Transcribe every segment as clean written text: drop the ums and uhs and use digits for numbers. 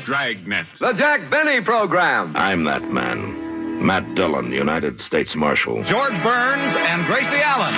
Dragnet. The Jack Benny Program. I'm that man. Matt Dillon, United States Marshal. George Burns and Gracie Allen.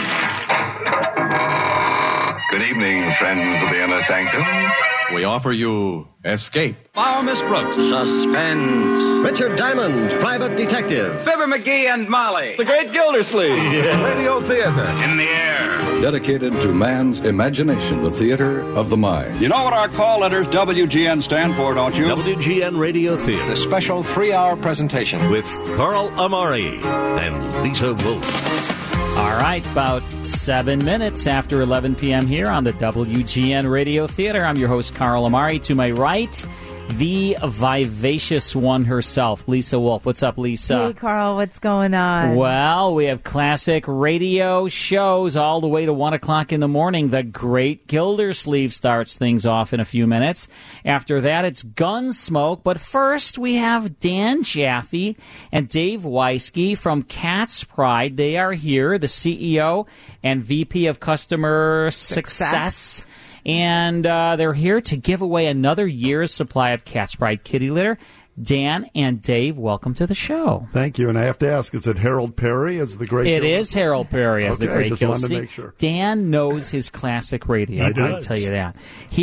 Good evening, friends of the Inner Sanctum. We offer you Escape. Follow Miss Brooks. Suspense. Richard Diamond, Private Detective. Fibber McGee and Molly. The Great Gildersleeve. Radio Theater. In the air. Dedicated to man's imagination, the theater of the mind. You know what our call letters WGN stand for, don't you? WGN Radio Theater. The special 3-hour presentation With Carl Amari and Lisa Wolf. All right, about 7 minutes after 11 p.m. here on the WGN Radio Theater. I'm your host, Carl Amari. To my right, the vivacious one herself, Lisa Wolf. What's up, Lisa? Hey, Carl. What's going on? Well, we have classic radio shows all the way to 1 o'clock in the morning. The Great Gildersleeve starts things off in a few minutes. After that, it's Gunsmoke. But first, we have Dan Jaffe and Dave Weisky from Cat's Pride. They are here, the CEO and VP of Customer Success. And they're here to give away another year's supply of Cat's Pride kitty litter. Dan and Dave, welcome to the show. Thank you. And I have to ask, is it Harold Perry as the Great It is Harold Perry as the Great just Gildersleeve. wanted to make sure. Dan knows his classic radio. I tell you that.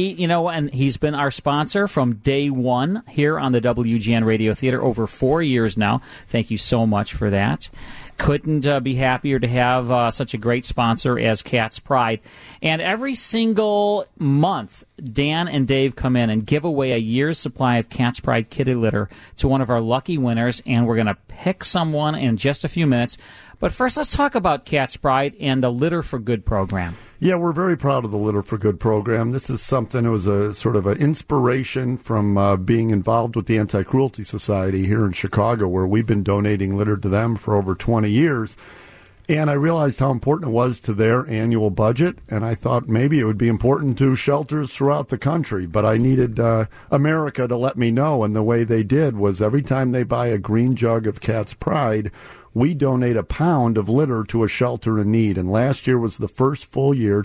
And he's been our sponsor from day one here on the WGN Radio Theater over 4 years now. Thank you so much for that. Couldn't be happier to have such a great sponsor as Cat's Pride. And every single month, Dan and Dave come in and give away a year's supply of Cat's Pride kitty litter to one of our lucky winners, and we're going to pick someone in just a few minutes. But first, let's talk about Cat's Pride and the Litter for Good program. Yeah, we're very proud of the Litter for Good program. This is something that was a sort of an inspiration from being involved with the Anti-Cruelty Society here in Chicago, where we've been donating litter to them for over 20 years. And I realized how important it was to their annual budget, and I thought maybe it would be important to shelters throughout the country. But I needed America to let me know, and the way they did was every time they buy a green jug of Cat's Pride, we donate a pound of litter to a shelter in need. And last year was the first full year,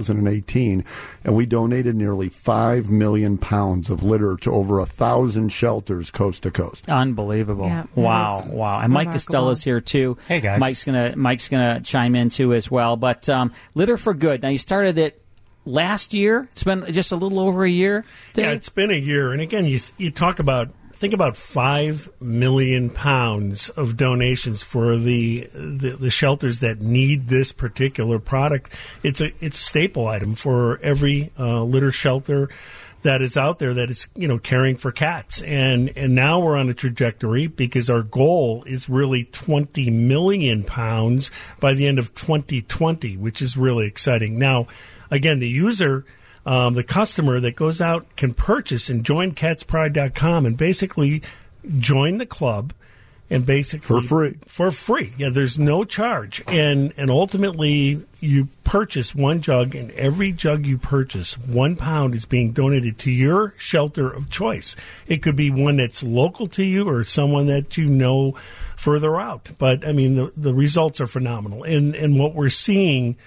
2018, and we donated nearly 5 million pounds of litter to over 1,000 shelters coast to coast. Unbelievable. Yeah, wow. And remarkable. Mike Costella's here, too. Hey, guys. Mike's gonna chime in, too, as well. But Litter for Good. Now, you started it last year. It's been just a little over a year. Dave? Yeah, it's been a year. And again, you talk about, think about 5 million pounds of donations for the shelters that need this particular product. It's a staple item for every litter shelter that is out there that is, caring for cats. And now we're on a trajectory because our goal is really 20 million pounds by the end of 2020, which is really exciting. Now, again, the user, the customer that goes out can purchase and join catspride.com and basically join the club and basically for free. Yeah, there's no charge. And ultimately you purchase one jug, and every jug you purchase, 1 pound is being donated to your shelter of choice. It could be one that's local to you or someone that you know further out. But I mean, the results are phenomenal. And what we're seeing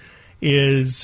is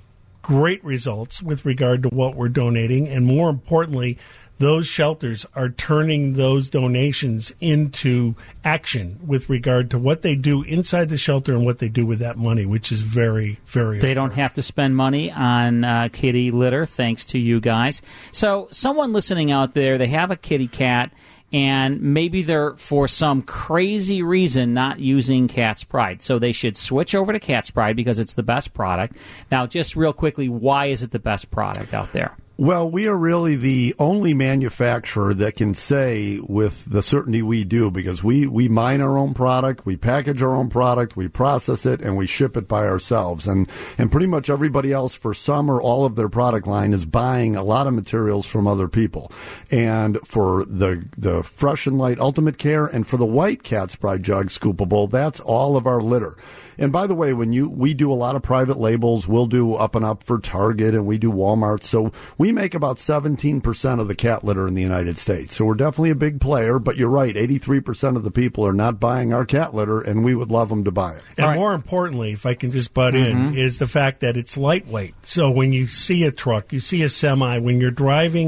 great results with regard to what we're donating, and more importantly, those shelters are turning those donations into action with regard to what they do inside the shelter and what they do with that money, which is very, very They don't have to spend money on kitty litter, thanks to you guys. So someone listening out there, they have a kitty cat, and maybe they're, for some crazy reason, not using Cat's Pride. So they should switch over to Cat's Pride because it's the best product. Now, just real quickly, why is it the best product out there? Well, we are really the only manufacturer that can say with the certainty we do, because we mine our own product, we package our own product, we process it, and we ship it by ourselves. And pretty much everybody else, for some or all of their product line, is buying a lot of materials from other people. And for the Fresh and Light Ultimate Care and for the white Cat's Pride jug scoopable, that's all of our litter. And by the way, we do a lot of private labels. We'll do Up and Up for Target, and we do Walmart. So we make about 17% of the cat litter in the United States. So we're definitely a big player. But you're right, 83% of the people are not buying our cat litter, and we would love them to buy it. And more importantly, if I can just butt in, is the fact that it's lightweight. So when you see a truck, you see a semi, when you're driving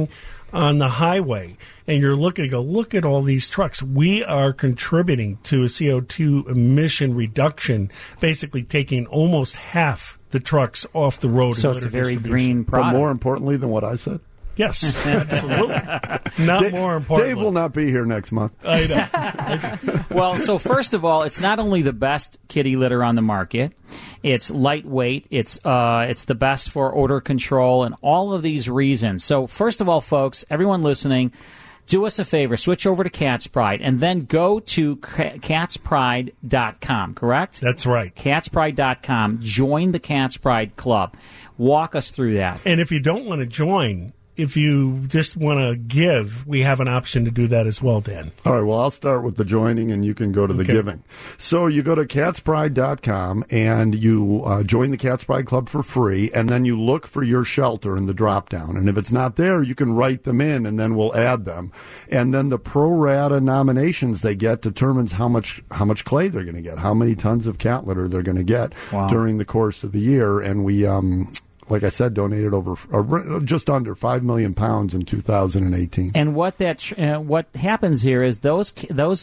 on the highway and you're looking to go, look at all these trucks. We are contributing to a CO2 emission reduction, basically taking almost half the trucks off the road. So it's a very green product. But more importantly than what I said? Yes, absolutely. Not more important. Dave will not be here next month. I know. Well, so first of all, it's not only the best kitty litter on the market, it's lightweight, it's the best for odor control, and all of these reasons. So first of all, folks, everyone listening, do us a favor, switch over to Cat's Pride, and then go to catspride.com, correct? That's right. Catspride.com. Join the Cat's Pride Club. Walk us through that. And if you don't want to join, if you just want to give, we have an option to do that as well, Dan. All right, well, I'll start with the joining, and you can go to the giving. So you go to catspride.com, and you join the Cat's Pride Club for free, and then you look for your shelter in the drop-down. And if it's not there, you can write them in, and then we'll add them. And then the pro rata nominations they get determines how much clay they're going to get, how many tons of cat litter they're going to get during the course of the year. And we... like I said, donated over just under 5 million pounds in 2018. And what happens here is those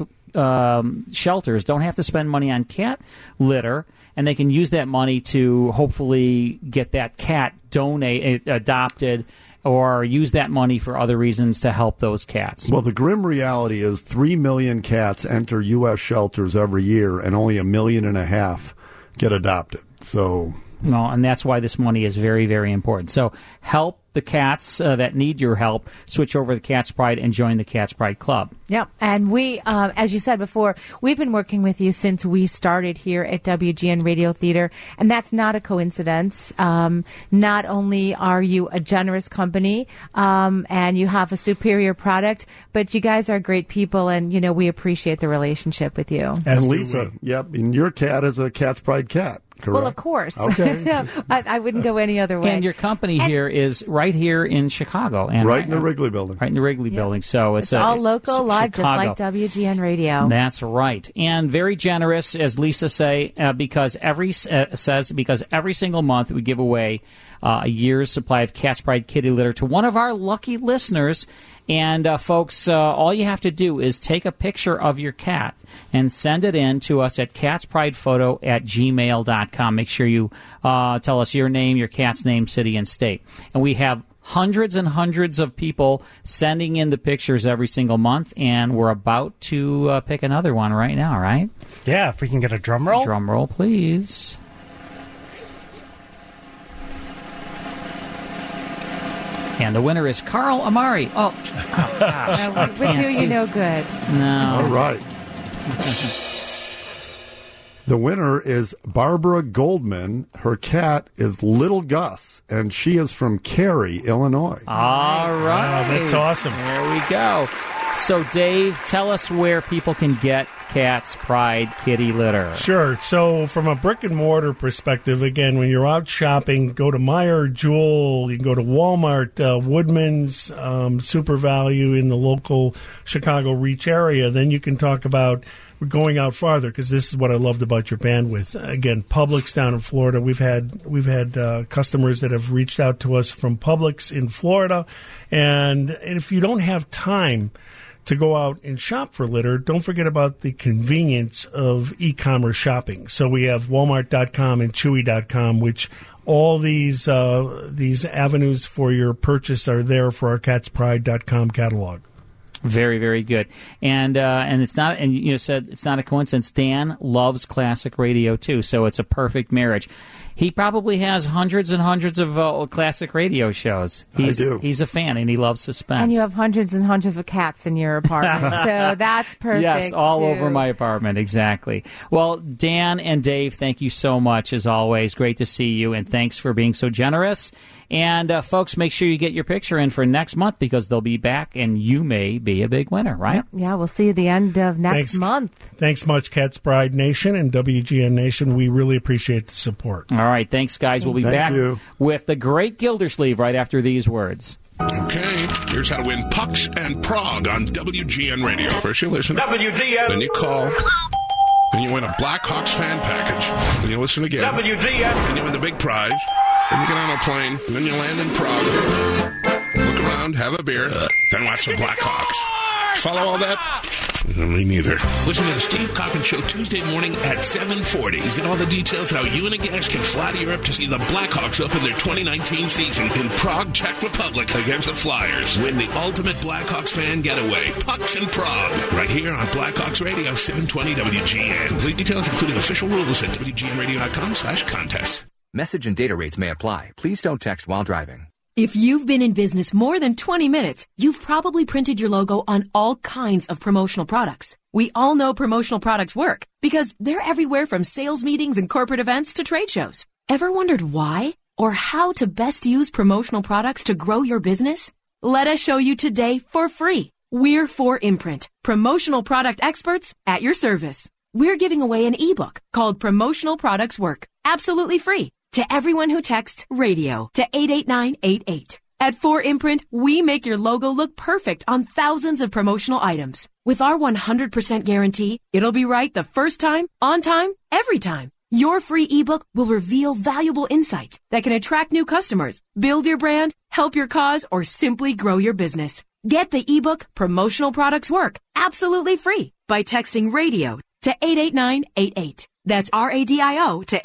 shelters don't have to spend money on cat litter, and they can use that money to hopefully get that cat adopted, or use that money for other reasons to help those cats. Well, the grim reality is 3 million cats enter U.S. shelters every year, and only 1.5 million get adopted. So... No, and that's why this money is very, very important. So help the cats that need your help. Switch over to Cat's Pride and join the Cat's Pride Club. Yep. And we, as you said before, we've been working with you since we started here at WGN Radio Theater, and that's not a coincidence. Not only are you a generous company and you have a superior product, but you guys are great people, and, you know, we appreciate the relationship with you. And Lisa, and your cat is a Cat's Pride cat. Correct. Well, of course. Okay. I wouldn't go any other way. And your company here is right here in Chicago. And right in the Wrigley Building. Right in the Wrigley Building. So it's all local, live, Chicago. just like WGN Radio. That's right. And very generous, as Lisa because every single month we give away a year's supply of Cat's Pride kitty litter to one of our lucky listeners. And, folks, all you have to do is take a picture of your cat and send it in to us at catspridePhoto@gmail.com. Make sure you tell us your name, your cat's name, city, and state. And we have hundreds and hundreds of people sending in the pictures every single month, and we're about to pick another one right now, right? Yeah, if we can get a drum roll. Drum roll, please. And the winner is Carl Amari. Oh, gosh. Would do you no good. No. All right. The winner is Barbara Goldman. Her cat is Little Gus, and she is from Cary, Illinois. All right. Wow, that's awesome. There we go. So, Dave, tell us where people can get Cat's Pride kitty litter. Sure. So from a brick-and-mortar perspective, again, when you're out shopping, go to Meijer, Jewel, you can go to Walmart, Woodman's, Super Value in the local Chicago Reach area. Then you can talk about going out farther, because this is what I loved about your bandwidth. Again, Publix down in Florida. We've had customers that have reached out to us from Publix in Florida. And if you don't have time to go out and shop for litter, don't forget about the convenience of e-commerce shopping. So we have Walmart.com and Chewy.com, which all these avenues for your purchase are there for our catspride.com catalog. Very, very good. And it's not, and you said it's not a coincidence. Dan loves classic radio too, so it's a perfect marriage. He probably has hundreds and hundreds of classic radio shows. I do. He's a fan, and he loves suspense. And you have hundreds and hundreds of cats in your apartment, so that's perfect. Yes, all too. over my apartment, exactly. Well, Dan and Dave, thank you so much, as always. Great to see you, and thanks for being so generous. And, folks, make sure you get your picture in for next month, because they'll be back, and you may be a big winner, right? Yeah, we'll see you at the end of next month. Thanks much, Cat's Pride Nation and WGN Nation. We really appreciate the support. All right, thanks, guys. We'll be back with the great Gildersleeve right after these words. Okay, here's how to win Pucks and Prague on WGN Radio. First you listen. WGN. Then you call. Then you win a Blackhawks fan package. Then you listen again. WGN. Then you win the big prize. Then you get on a plane. And then you land in Prague. Look around, have a beer. then watch the Blackhawks. Follow all that? Me neither. Listen to the Steve Cochran Show Tuesday morning at 7:40. He's got all the details how you and a guest can fly to Europe to see the Blackhawks open their 2019 season in Prague, Czech Republic against the Flyers. Win the ultimate Blackhawks fan getaway. Pucks in Prague. Right here on Blackhawks Radio, 720 WGN. Complete details, including official rules at WGNradio.com/contest. Message and data rates may apply. Please don't text while driving. If you've been in business more than 20 minutes, you've probably printed your logo on all kinds of promotional products. We all know promotional products work because they're everywhere from sales meetings and corporate events to trade shows. Ever wondered why or how to best use promotional products to grow your business? Let us show you today for free. We're 4imprint, promotional product experts at your service. We're giving away an ebook called Promotional Products Work, absolutely free, to everyone who texts radio to 88988. At 4imprint, we make your logo look perfect on thousands of promotional items. With our 100% guarantee, it'll be right the first time, on time, every time. Your free ebook will reveal valuable insights that can attract new customers, build your brand, help your cause, or simply grow your business. Get the ebook Promotional Products Work absolutely free by texting radio to 88988. That's RADIO to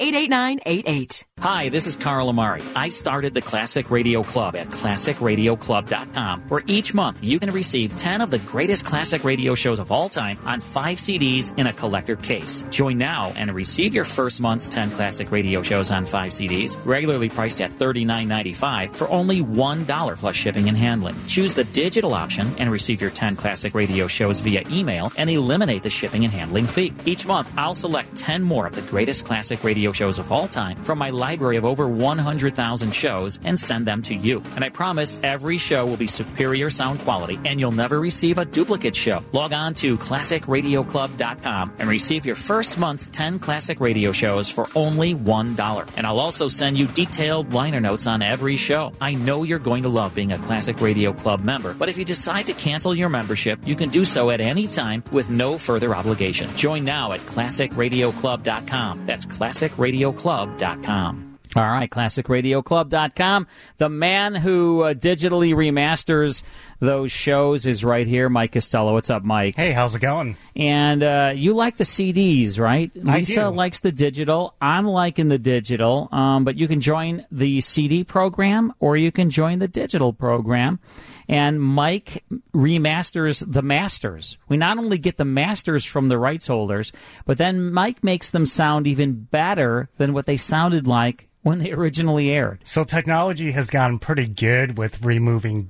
88988. Hi, this is Carl Amari. I started the Classic Radio Club at ClassicRadioClub.com, where each month you can receive 10 of the greatest classic radio shows of all time on 5 CDs in a collector case. Join now and receive your first month's 10 classic radio shows on 5 CDs, regularly priced at $39.95 for only $1 plus shipping and handling. Choose the digital option and receive your 10 classic radio shows via email and eliminate the shipping and handling fee. Each month, I'll select 10 more of the greatest classic radio shows of all time from my library of over 100,000 shows and send them to you. And I promise every show will be superior sound quality and you'll never receive a duplicate show. Log on to ClassicRadioClub.com and receive your first month's 10 classic radio shows for only $1. And I'll also send you detailed liner notes on every show. I know you're going to love being a Classic Radio Club member, but if you decide to cancel your membership, you can do so at any time with no further obligation. Join now at ClassicRadioClub.com. That's ClassicRadioClub.com. All right, ClassicRadioClub.com. The man who digitally remasters those shows is right here, Mike Costello. What's up, Mike? Hey, how's it going? And you like the CDs, right? Lisa likes the digital. I'm liking the digital, but you can join the CD program or you can join the digital program. And Mike remasters the masters. We not only get the masters from the rights holders, but then Mike makes them sound even better than what they sounded like when they originally aired. So technology has gotten pretty good with removing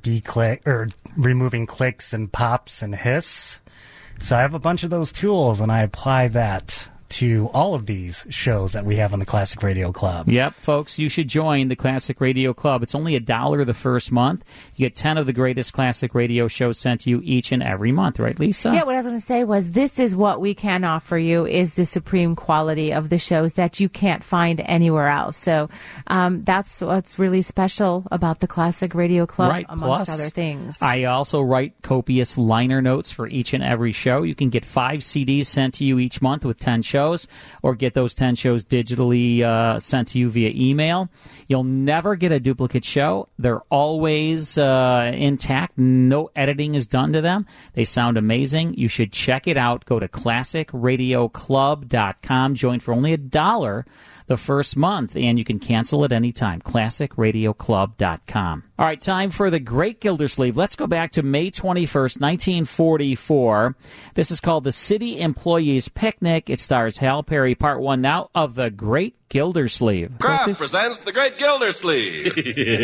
removing clicks and pops and hiss. So I have a bunch of those tools, and I apply that to all of these shows that we have on the Classic Radio Club. Yep, folks, you should join the Classic Radio Club. It's only $1 the first month. You get 10 of the greatest classic radio shows sent to you each and every month, right, Lisa? Yeah, what I was going to say was this is what we can offer you is the supreme quality of the shows that you can't find anywhere else. So that's what's really special about the Classic Radio Club, right, amongst plus, other things. I also write copious liner notes for each and every show. You can get 5 CDs sent to you each month with 10 shows. Or get those 10 shows digitally sent to you via email. You'll never get a duplicate show. They're always intact. No editing is done to them. They sound amazing. You should check it out. Go to ClassicRadioClub.com. Join for only $1 the first month, and you can cancel at any time. ClassicRadioClub.com. All right, time for the Great Gildersleeve. Let's go back to May 21st, 1944. This is called The City Employees Picnic. It stars Hal Perry. Part 1 now of The Great Gildersleeve. Kraft presents The Great Gildersleeve.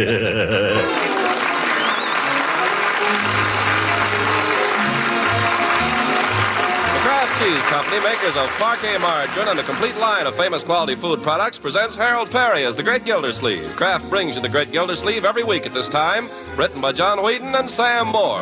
Cheese Company, makers of Parquet margarine and a complete line of famous quality food products, presents Harold Perry as the Great Gildersleeve. Kraft brings you the Great Gildersleeve every week at this time, written by John Whedon and Sam Moore.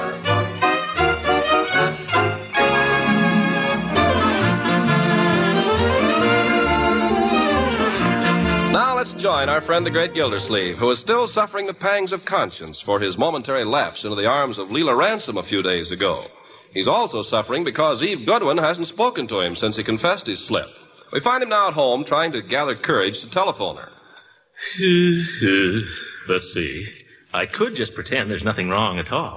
Now let's join our friend the Great Gildersleeve, who is still suffering the pangs of conscience for his momentary lapse into the arms of Leela Ransom a few days ago. He's also suffering because Eve Goodwin hasn't spoken to him since he confessed his slip. We find him now at home trying to gather courage to telephone her. Let's see. I could just pretend there's nothing wrong at all.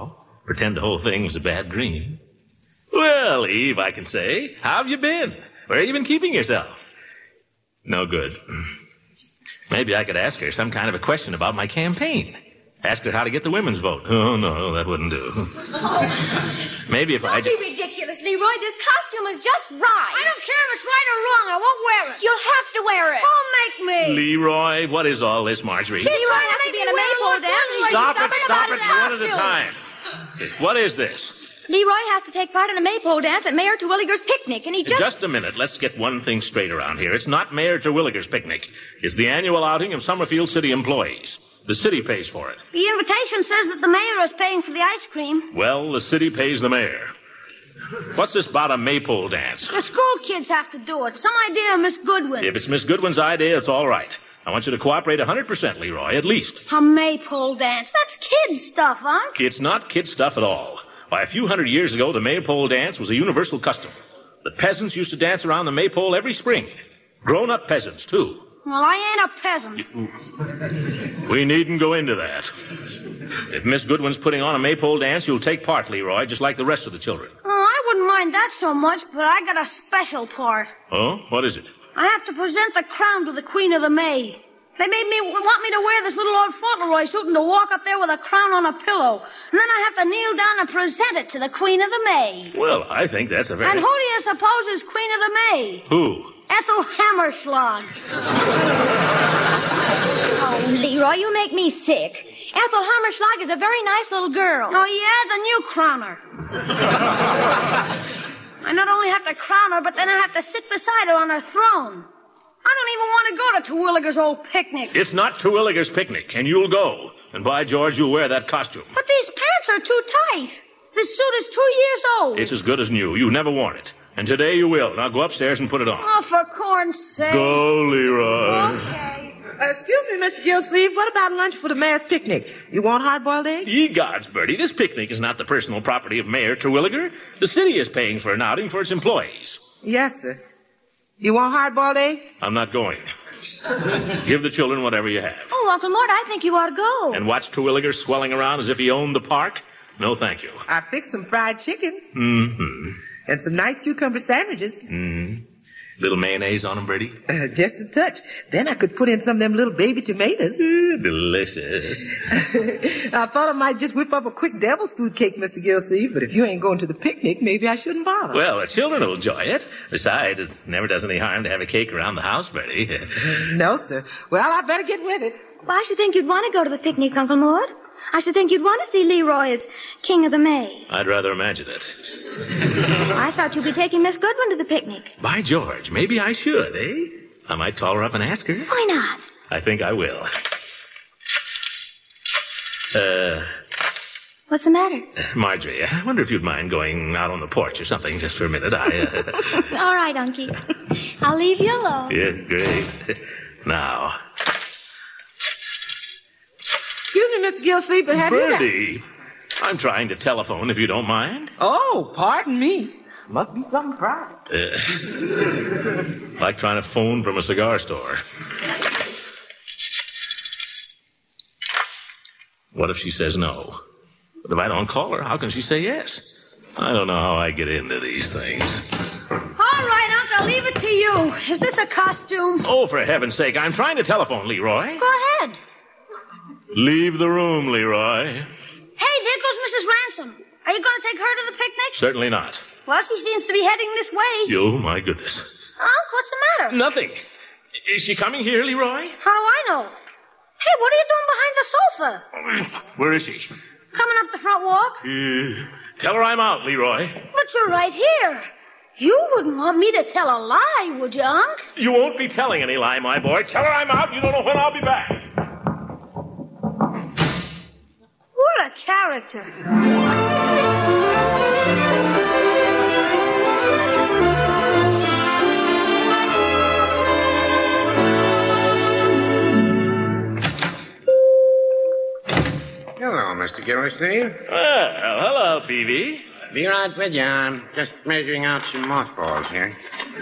Pretend the whole thing was a bad dream. Well, Eve, I can say, how have you been? Where have you been keeping yourself? No good. Maybe I could ask her some kind of a question about my campaign. Ask her how to get the women's vote. Oh, no, that wouldn't do. Maybe if Don't be ridiculous, Leroy. This costume is just right. I don't care if it's right or wrong. I won't wear it. You'll have to wear it. Won't make me. Leroy, what is all this, Marjorie? Leroy has to be in a maypole dance. Stop it, one at a time. What is this? Leroy has to take part in a maypole dance at Mayor Terwilliger's picnic, and he Just a minute. Let's get one thing straight around here. It's not Mayor Terwilliger's picnic. It's the annual outing of Summerfield City employees. The city pays for it. The invitation says that the mayor is paying for the ice cream. Well, the city pays the mayor. What's this about a maypole dance? The school kids have to do it. Some idea of Miss Goodwin. If it's Miss Goodwin's idea, it's all right. I want you to cooperate 100%, Leroy, at least. A maypole dance? That's kid stuff, Unc. It's not kid stuff at all. Why, a few hundred years ago, the maypole dance was a universal custom. The peasants used to dance around the maypole every spring. Grown-up peasants, too. Well, I ain't a peasant. We needn't go into that. If Miss Goodwin's putting on a maypole dance, you'll take part, Leroy, just like the rest of the children. Oh, I wouldn't mind that so much, but I got a special part. Oh? What is it? I have to present the crown to the Queen of the May. They want me to wear this little old Fauntleroy suit and to walk up there with a crown on a pillow. And then I have to kneel down and present it to the Queen of the May. Well, I think that's a very... And who do you suppose is Queen of the May? Who? Ethel Hammerschlag. Oh, Leroy, you make me sick. Ethel Hammerschlag is a very nice little girl. Oh, yeah? The new crowner. I not only have to crown her, but then I have to sit beside her on her throne. I don't even want to go to Terwilliger's old picnic. It's not Terwilliger's picnic, and you'll go. And by George, you'll wear that costume. But these pants are too tight. This suit is 2 years old. It's as good as new. You've never worn it. And today you will. Now go upstairs and put it on. Oh, for corn's sake. Go, Leroy. Okay. Excuse me, Mr. Gillsleeve. What about lunch for the mayor's picnic? You want hard-boiled eggs? Ye gods, Bertie, this picnic is not the personal property of Mayor Terwilliger. The city is paying for an outing for its employees. Yes, sir. You want hard-boiled eggs? I'm not going. Give the children whatever you have. Oh, Uncle Mort, I think you ought to go. And watch Terwilliger swelling around as if he owned the park? No, thank you. I fixed some fried chicken. Mm-hmm. And some nice cucumber sandwiches. Mm-hmm. Little mayonnaise on them, Bertie? Just a touch. Then I could put in some of them little baby tomatoes. Delicious. I thought I might just whip up a quick devil's food cake, Mr. Gillsleeve, but if you ain't going to the picnic, maybe I shouldn't bother. Well, the children will enjoy it. Besides, it never does any harm to have a cake around the house, Bertie. No, sir. Well, I better get with it. Well, I should think you'd want to go to the picnic, Uncle Mort. I should think you'd want to see Leroy as King of the May. I'd rather imagine it. I thought you'd be taking Miss Goodwin to the picnic. By George, maybe I should, eh? I might call her up and ask her. Why not? I think I will. What's the matter? Marjorie, I wonder if you'd mind going out on the porch or something just for a minute. All right, Unky. I'll leave you alone. Yeah, great. Now... Excuse me, Mr. Gillsleeve, but have Bertie, I'm trying to telephone if you don't mind. Oh, pardon me. Must be something private. Like trying to phone from a cigar store. What if she says no? But if I don't call her, how can she say yes? I don't know how I get into these things. All right, Unc, I'll leave it to you. Is this a costume? Oh, for heaven's sake, I'm trying to telephone, Leroy. Go ahead. Leave the room, Leroy. Hey, there goes Mrs. Ransom. Are you going to take her to the picnic? Certainly not. Well, she seems to be heading this way. Oh, my goodness. Unc, what's the matter? Nothing. Is she coming here, Leroy? How do I know? Hey, what are you doing behind the sofa? Where is she? Coming up the front walk? Tell her I'm out, Leroy. But you're right here. You wouldn't want me to tell a lie, would you, Unc? You won't be telling any lie, my boy. Tell her I'm out. You don't know when I'll be back. What a character. Hello, Mr. Gildersleeve. Well, hello, Peavy. Be right with you. I'm just measuring out some mothballs here.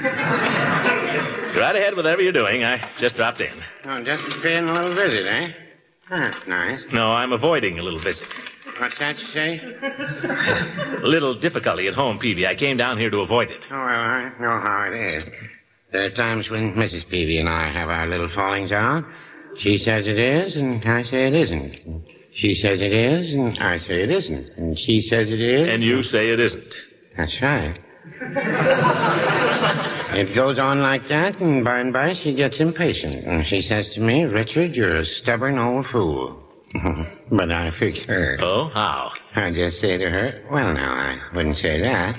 Right ahead with whatever you're doing. I just dropped in. Oh, just paying a little visit, eh? That's nice. No, I'm avoiding a little visit. What's that you say? A little difficulty at home, Peavy. I came down here to avoid it. Oh, well, I know how it is. There are times when Mrs. Peavy and I have our little fallings out. She says it is, and I say it isn't. She says it is, and I say it isn't. And she says it is. And you say it isn't. That's right. It goes on like that, and by she gets impatient. And she says to me, Richard, you're a stubborn old fool. But I figure... Oh, how? I just say to her, well, now, I wouldn't say that.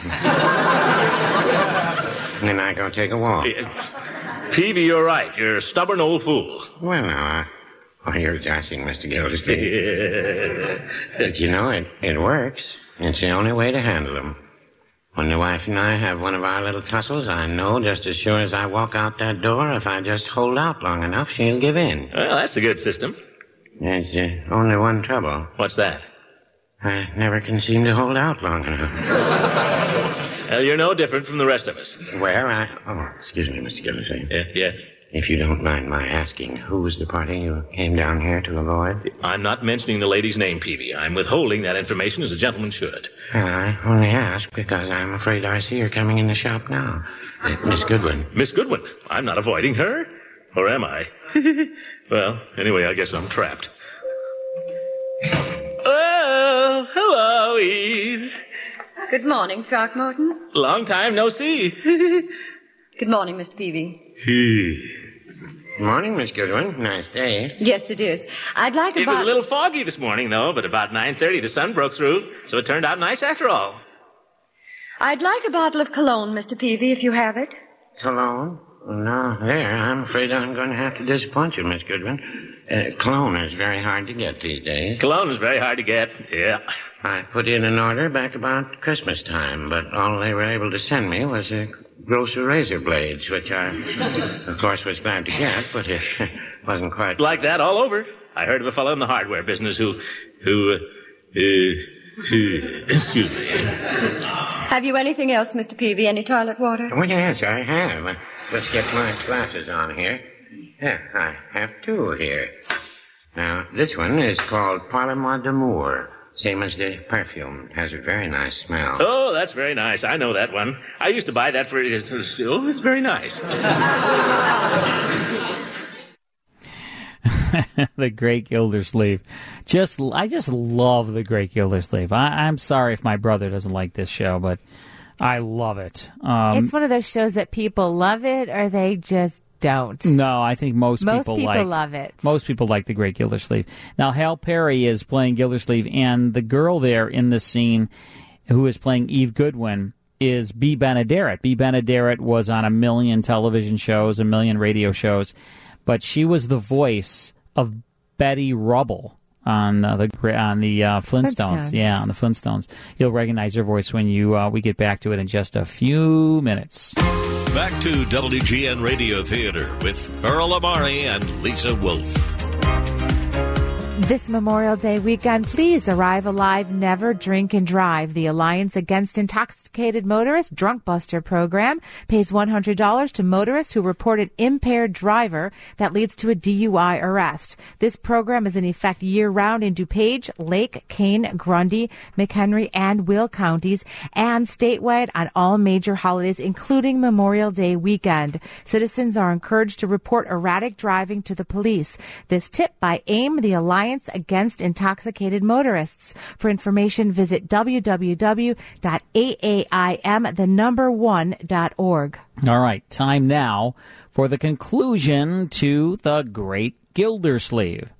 And then I go take a walk. Peavy, you're right. You're a stubborn old fool. Well, now, you're joshing, Mr. Gildersleeve. But you know, it works. It's the only way to handle them. When the wife and I have one of our little tussles, I know just as sure as I walk out that door, if I just hold out long enough, she'll give in. Well, that's a good system. There's only one trouble. What's that? I never can seem to hold out long enough. Well, you're no different from the rest of us. Well, Oh, excuse me, Mr. Gildersleeve. Yes? If you don't mind my asking, who was the party you came down here to avoid? I'm not mentioning the lady's name, Peavy. I'm withholding that information as a gentleman should. Well, I only ask because I'm afraid I see her coming in the shop now. Miss Goodwin. Miss Goodwin? I'm not avoiding her. Or am I? Well, anyway, I guess I'm trapped. Oh, hello, Eve. Good morning, Throckmorton. Long time no see. Good morning, Mr. Peavy. Good morning, Miss Goodwin. Nice day. Yes, it is. I'd like It was a little foggy this morning, though, but about 9:30 the sun broke through, so it turned out nice after all. I'd like a bottle of cologne, Mr. Peavy, if you have it. Cologne? No, there. I'm afraid I'm going to have to disappoint you, Miss Goodwin. Cologne is very hard to get these days. Cologne is very hard to get, yeah. I put in an order back about Christmas time, but all they were able to send me was a gross razor blades, which I, of course, was glad to get, but it wasn't quite... Like that all over. I heard of a fellow in the hardware business who excuse me. Have you anything else, Mr. Peavy? Any toilet water? Oh, yes, I have. Let's get my glasses on here. Yeah, I have two here. Now, this one is called Parlement d'Amour. Same as the perfume. It has a very nice smell. Oh, that's very nice. I know that one. I used to buy that for... Oh, it's very nice. The Great Gildersleeve. I just love The Great Gildersleeve. I'm sorry if my brother doesn't like this show, but I love it. It's one of those shows that people love it or they just don't. No, I think most people love it. Most people like The Great Gildersleeve. Now, Hal Perry is playing Gildersleeve, and the girl there in this scene who is playing Eve Goodwin is Bea Benaderet. Bea Benaderet was on 1 million television shows, 1 million radio shows, but she was the voice of Betty Rubble on the Flintstones. Yeah, on the Flintstones. You'll recognize her voice when we get back to it in just a few minutes. Back to WGN Radio Theater with Earl Amari and Lisa Wolf. This Memorial Day weekend, please arrive alive, never drink and drive. The Alliance Against Intoxicated Motorists Drunk Buster program pays $100 to motorists who report an impaired driver that leads to a DUI arrest. This program is in effect year-round in DuPage, Lake, Kane, Grundy, McHenry, and Will counties, and statewide on all major holidays, including Memorial Day weekend. Citizens are encouraged to report erratic driving to the police. This tip by AIM, the Alliance Against Intoxicated Motorists. For information, visit www.AAIM1.org. All right, time now for the conclusion to The Great Gildersleeve.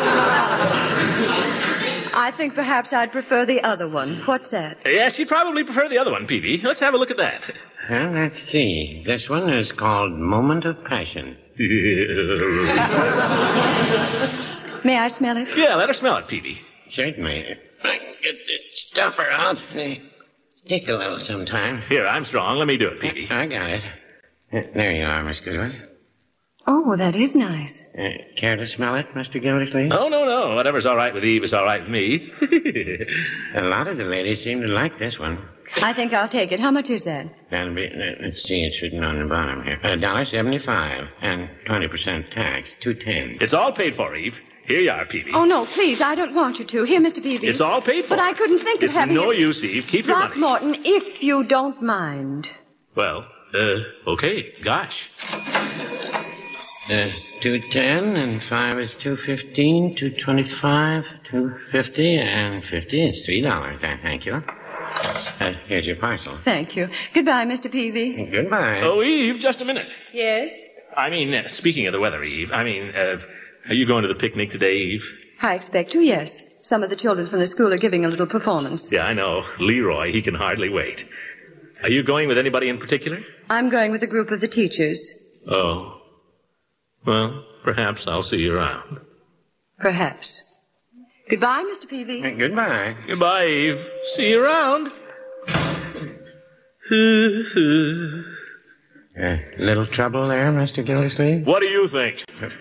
I think perhaps I'd prefer the other one. What's that? Yes, you'd probably prefer the other one, Peavy. Let's have a look at that. Well, let's see. This one is called Moment of Passion. May I smell it? Yeah, let her smell it, Peavy. Certainly. I can get the stopper out. They stick a little sometime. Here, I'm strong. Let me do it, Peavy. I got it. There you are, Miss Goodwin. Oh, that is nice. Care to smell it, Mr. Gildersleeve? Oh, no. Whatever's all right with Eve is all right with me. A lot of the ladies seem to like this one. I think I'll take it. How much is that? That'll be, let's see, it's written on the bottom here. $1.75 and 20% tax, $2.10. It's all paid for, Eve. Here you are, Peavy. Oh, no, please, I don't want you to. Here, Mr. Peavy. It's all paid for. But I couldn't think of having It's no use, Eve. Keep your money. Throckmorton, if you don't mind. Well, okay. Gosh. 210 and 5 is 215, 225, 250, and 50 is $3. Thank you. Here's your parcel. Thank you. Goodbye, Mr. Peavy. Goodbye. Oh, Eve, just a minute. Yes? I mean, speaking of the weather, Eve, are you going to the picnic today, Eve? I expect to, yes. Some of the children from the school are giving a little performance. Yeah, I know. Leroy, he can hardly wait. Are you going with anybody in particular? I'm going with a group of the teachers. Oh. Well, perhaps I'll see you around. Perhaps. Goodbye, Mr. Peavy. Goodbye. Goodbye, Eve. See you around. Little trouble there, Mr. Gildersleeve? What do you think?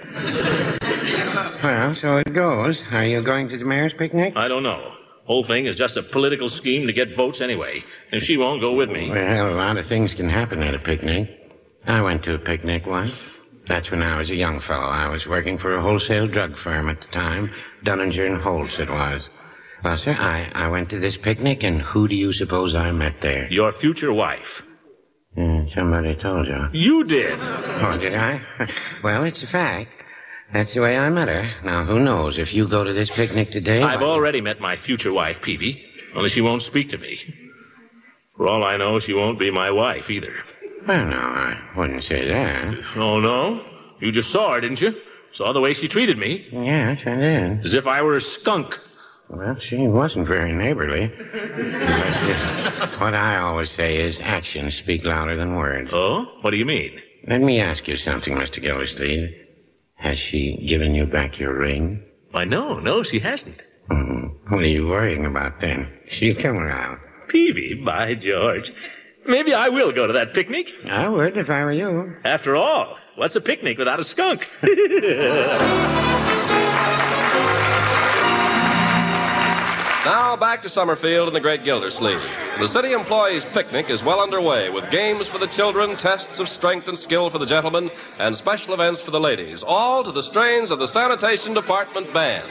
Well, so it goes. Are you going to the mayor's picnic? I don't know. Whole thing is just a political scheme to get votes anyway. And she won't go with me. Well, a lot of things can happen at a picnic. I went to a picnic once. That's when I was a young fellow. I was working for a wholesale drug firm at the time. Dunninger and Holtz it was. Well, sir, I went to this picnic, and who do you suppose I met there? Your future wife. Somebody told you. You did. Oh, did I? Well, it's a fact. That's the way I met her. Now, who knows? If you go to this picnic today... I've already met my future wife, Peavy. Only she won't speak to me. For all I know, she won't be my wife, either. Well, no, I wouldn't say that. Oh, no? You just saw her, didn't you? Saw the way she treated me? Yes, I did. As if I were a skunk. Well, she wasn't very neighborly. But what I always say is actions speak louder than words. Oh? What do you mean? Let me ask you something, Mr. Gildersleeve. Has she given you back your ring? Why, no, she hasn't. What are you worrying about then? She'll come around. Peavy, by George. Maybe I will go to that picnic. I would if I were you. After all, what's a picnic without a skunk? Now back to Summerfield and the Great Gildersleeve. The city employees' picnic is well underway with games for the children, tests of strength and skill for the gentlemen, and special events for the ladies, all to the strains of the Sanitation Department Band.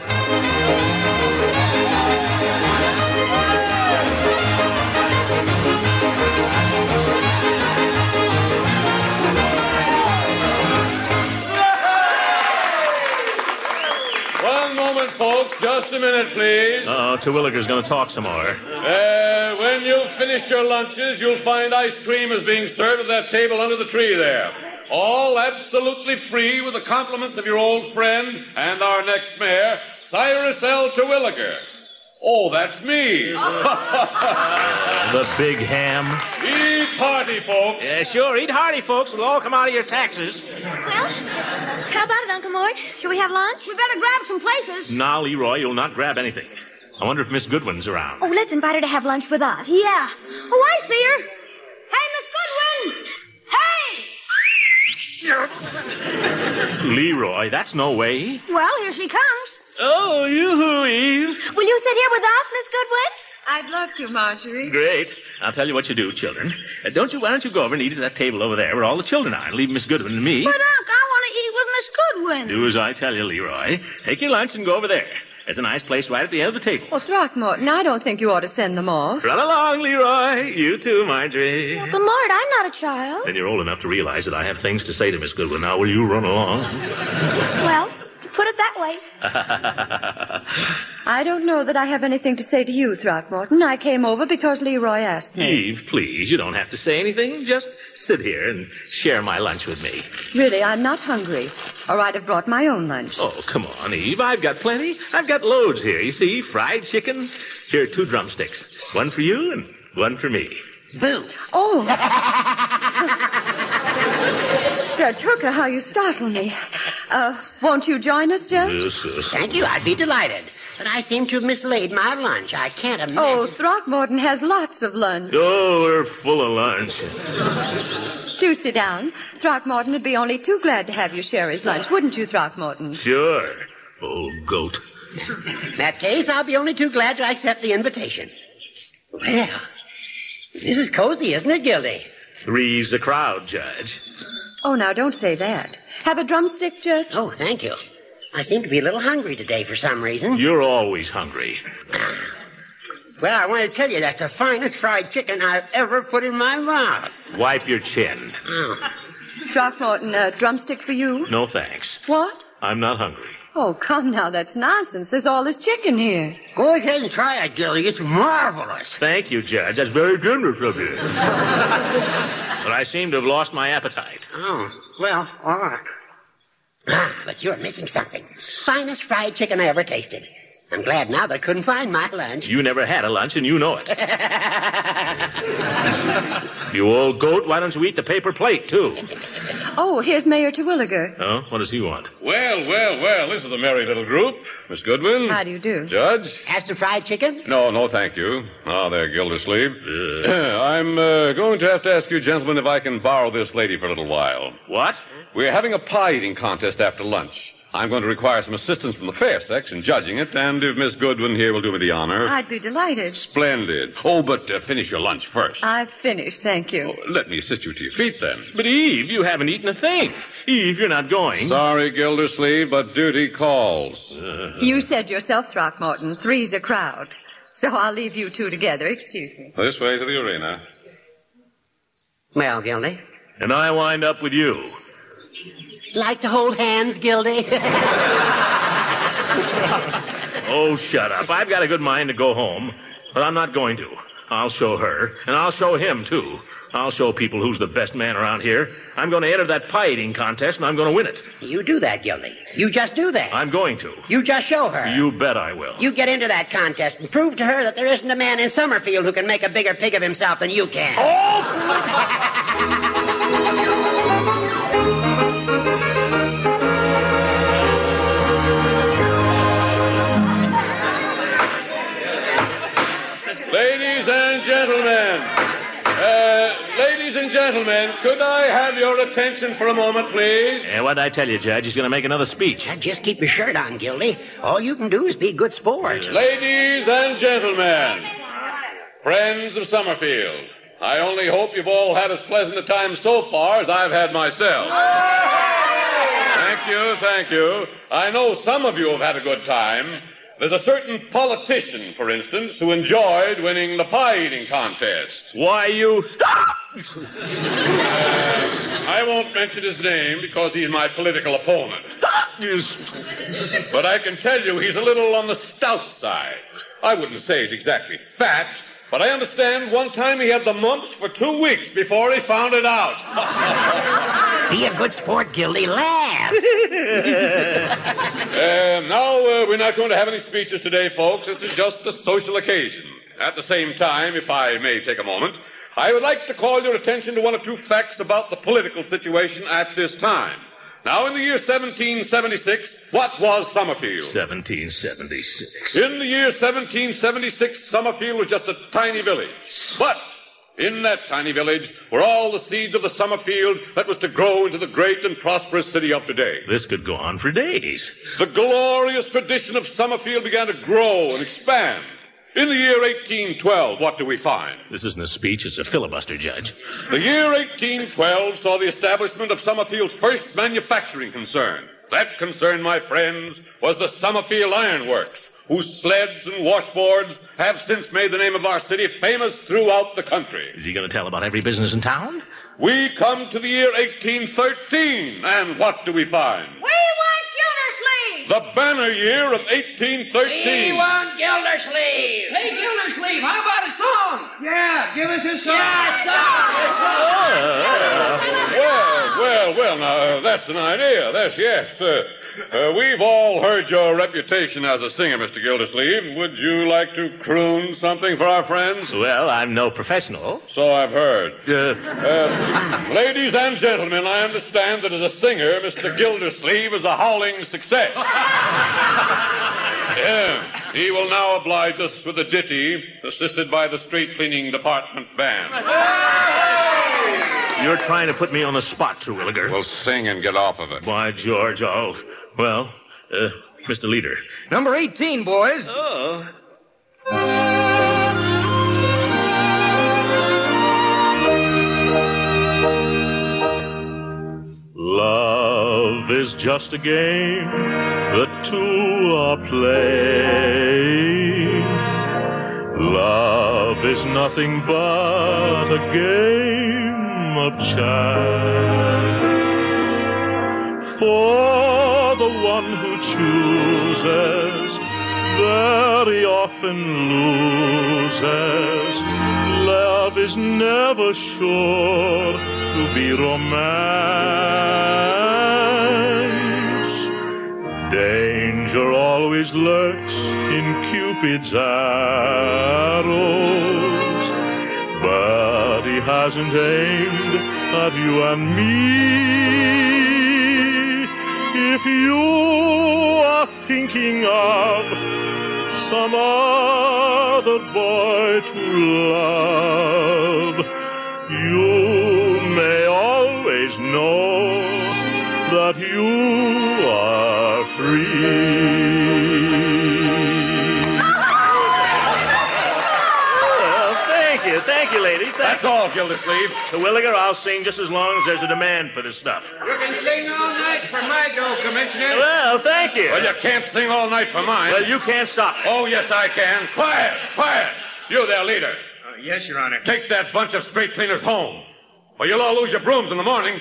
One moment, folks. Just a minute, please. Terwilliger's going to talk some more. When you've finished your lunches, you'll find ice cream is being served at that table under the tree there. All absolutely free with the compliments of your old friend and our next mayor, Cyrus L. Terwilliger. Oh, that's me. The big ham. Eat hearty, folks. Yeah, sure. Eat hearty, folks. It'll all come out of your taxes. Well, how about it, Uncle Mort? Shall we have lunch? We better grab some places. Now, Leroy, you'll not grab anything. I wonder if Miss Goodwin's around. Oh, let's invite her to have lunch with us. Yeah. Oh, I see her. Hey, Miss Goodwin. Hey! Leroy, that's no way. Well, here she comes. Oh, yoo-hoo, Eve. Will you sit here with us, Miss Goodwin? I'd love to, Marjorie. Great. I'll tell you what you do, children. Why don't you go over and eat at that table over there where all the children are and leave Miss Goodwin and me? But, Unc, I want to eat with Miss Goodwin. Do as I tell you, Leroy. Take your lunch and go over there. There's a nice place right at the end of the table. Well, Throckmorton, I don't think you ought to send them off. Run along, Leroy. You too, Marjorie. Uncle Mort, I'm not a child. Then you're old enough to realize that I have things to say to Miss Goodwin. Now, will you run along? Well, put it that way. I don't know that I have anything to say to you, Throckmorton. I came over because Leroy asked me. Eve, please, you don't have to say anything. Just sit here and share my lunch with me. Really, I'm not hungry. Or I'd have brought my own lunch. Oh, come on, Eve. I've got plenty. I've got loads here. You see, fried chicken. Here are 2 drumsticks. One for you and one for me. Boo. Oh. Judge Hooker, how you startle me. Won't you join us, Judge? Yes. Thank you. I'd be delighted. But I seem to have mislaid my lunch. I can't imagine. Oh, Throckmorton has lots of lunch. Oh, we're full of lunch. Do sit down. Throckmorton would be only too glad to have you share his lunch, wouldn't you, Throckmorton? Sure, old goat. In that case, I'll be only too glad to accept the invitation. Well, this is cozy, isn't it, Gildy? 3's the crowd, Judge. Oh, now, don't say that. Have a drumstick, Judge? Oh, thank you. I seem to be a little hungry today for some reason. You're always hungry. Well, I want to tell you, that's the finest fried chicken I've ever put in my mouth. Wipe your chin. Oh. Throckmorton, a drumstick for you? No thanks. What? I'm not hungry. Oh, come now, that's nonsense. There's all this chicken here. Go ahead and try it, Gildy. It's marvelous. Thank you, Judge. That's very generous of you. But I seem to have lost my appetite. Oh, well, all right. But you're missing something. Finest fried chicken I ever tasted. I'm glad now that I couldn't find my lunch. You never had a lunch, and you know it. You old goat, why don't you eat the paper plate, too? Oh, here's Mayor Terwilliger. Oh, what does he want? Well, this is a merry little group. Miss Goodwin. How do you do? Judge. Have some fried chicken? No, thank you. Ah, there, Gildersleeve. I'm going to have to ask you gentlemen if I can borrow this lady for a little while. What? We're having a pie eating contest after lunch. I'm going to require some assistance from the fair section judging it, and if Miss Goodwin here will do me the honor. I'd be delighted. Splendid. Oh, but finish your lunch first. I've finished, thank you. Oh, let me assist you to your feet, then. But, Eve, you haven't eaten a thing. Eve, you're not going. Sorry, Gildersleeve, but duty calls. You said yourself, Throckmorton, three's a crowd. So I'll leave you two together. Excuse me. This way to the arena. Well, Gildy? And I wind up with you. Like to hold hands, Gildy? Oh, shut up. I've got a good mind to go home, but I'm not going to. I'll show her, and I'll show him, too. I'll show people who's the best man around here. I'm going to enter that pie eating contest, and I'm going to win it. You do that, Gildy. You just do that. I'm going to. You just show her. You bet I will. You get into that contest and prove to her that there isn't a man in Summerfield who can make a bigger pig of himself than you can. Ladies and gentlemen, could I have your attention for a moment, please? Yeah, what'd I tell you, Judge? He's going to make another speech. Just keep your shirt on, Gildy. All you can do is be good sport. Ladies and gentlemen, friends of Summerfield, I only hope you've all had as pleasant a time so far as I've had myself. Thank you. I know some of you have had a good time. There's a certain politician, for instance, who enjoyed winning the pie-eating contest. Why, you... I won't mention his name because he's my political opponent. But I can tell you he's a little on the stout side. I wouldn't say he's exactly fat, but I understand one time he had the mumps for 2 weeks before he found it out. Be a good sport, Gildy. Laugh. Now, we're not going to have any speeches today, folks. This is just a social occasion. At the same time, if I may take a moment, I would like to call your attention to one or two facts about the political situation at this time. Now, in the year 1776, what was Summerfield? 1776. In the year 1776, Summerfield was just a tiny village. But in that tiny village were all the seeds of the Summerfield that was to grow into the great and prosperous city of today. This could go on for days. The glorious tradition of Summerfield began to grow and expand. In the year 1812, what do we find? This isn't a speech, it's a filibuster, Judge. The year 1812 saw the establishment of Summerfield's first manufacturing concern. That concern, my friends, was the Summerfield Iron Works, whose sleds and washboards have since made the name of our city famous throughout the country. Is he going to tell about every business in town? We come to the year 1813, and what do we find? We want Gildersleeve! The banner year of 1813. We want Gildersleeve! Hey, Gildersleeve, how about a song? Yeah, give us a song. Well, now, that's an idea. Yes. We've all heard your reputation as a singer, Mr. Gildersleeve. Would you like to croon something for our friends? Well, I'm no professional. So I've heard. Ladies and gentlemen, I understand that as a singer, Mr. Gildersleeve is a howling success. He will now oblige us with a ditty, assisted by the street cleaning department band. You're trying to put me on the spot, Terwilliger. Well, sing and get off of it. By George, Well, Mr. Leader. Number 18, boys. Oh. Love is just a game that to a play. Love is nothing but a game of chance. For the one who chooses very often loses. Love is never sure to be romance. Danger always lurks in Cupid's arrows, but he hasn't aimed at you and me. If you are thinking of some other boy to love, you may always know that you are free. Thank you, ladies. That's all, Gildersleeve. Terwilliger, I'll sing just as long as there's a demand for this stuff. You can sing all night for my dough, Commissioner. Well, thank you. Well, you can't sing all night for mine. Well, you can't stop me. Oh, yes, I can. Quiet, quiet. You there, leader. Yes, Your Honor. Take that bunch of street cleaners home, or you'll all lose your brooms in the morning.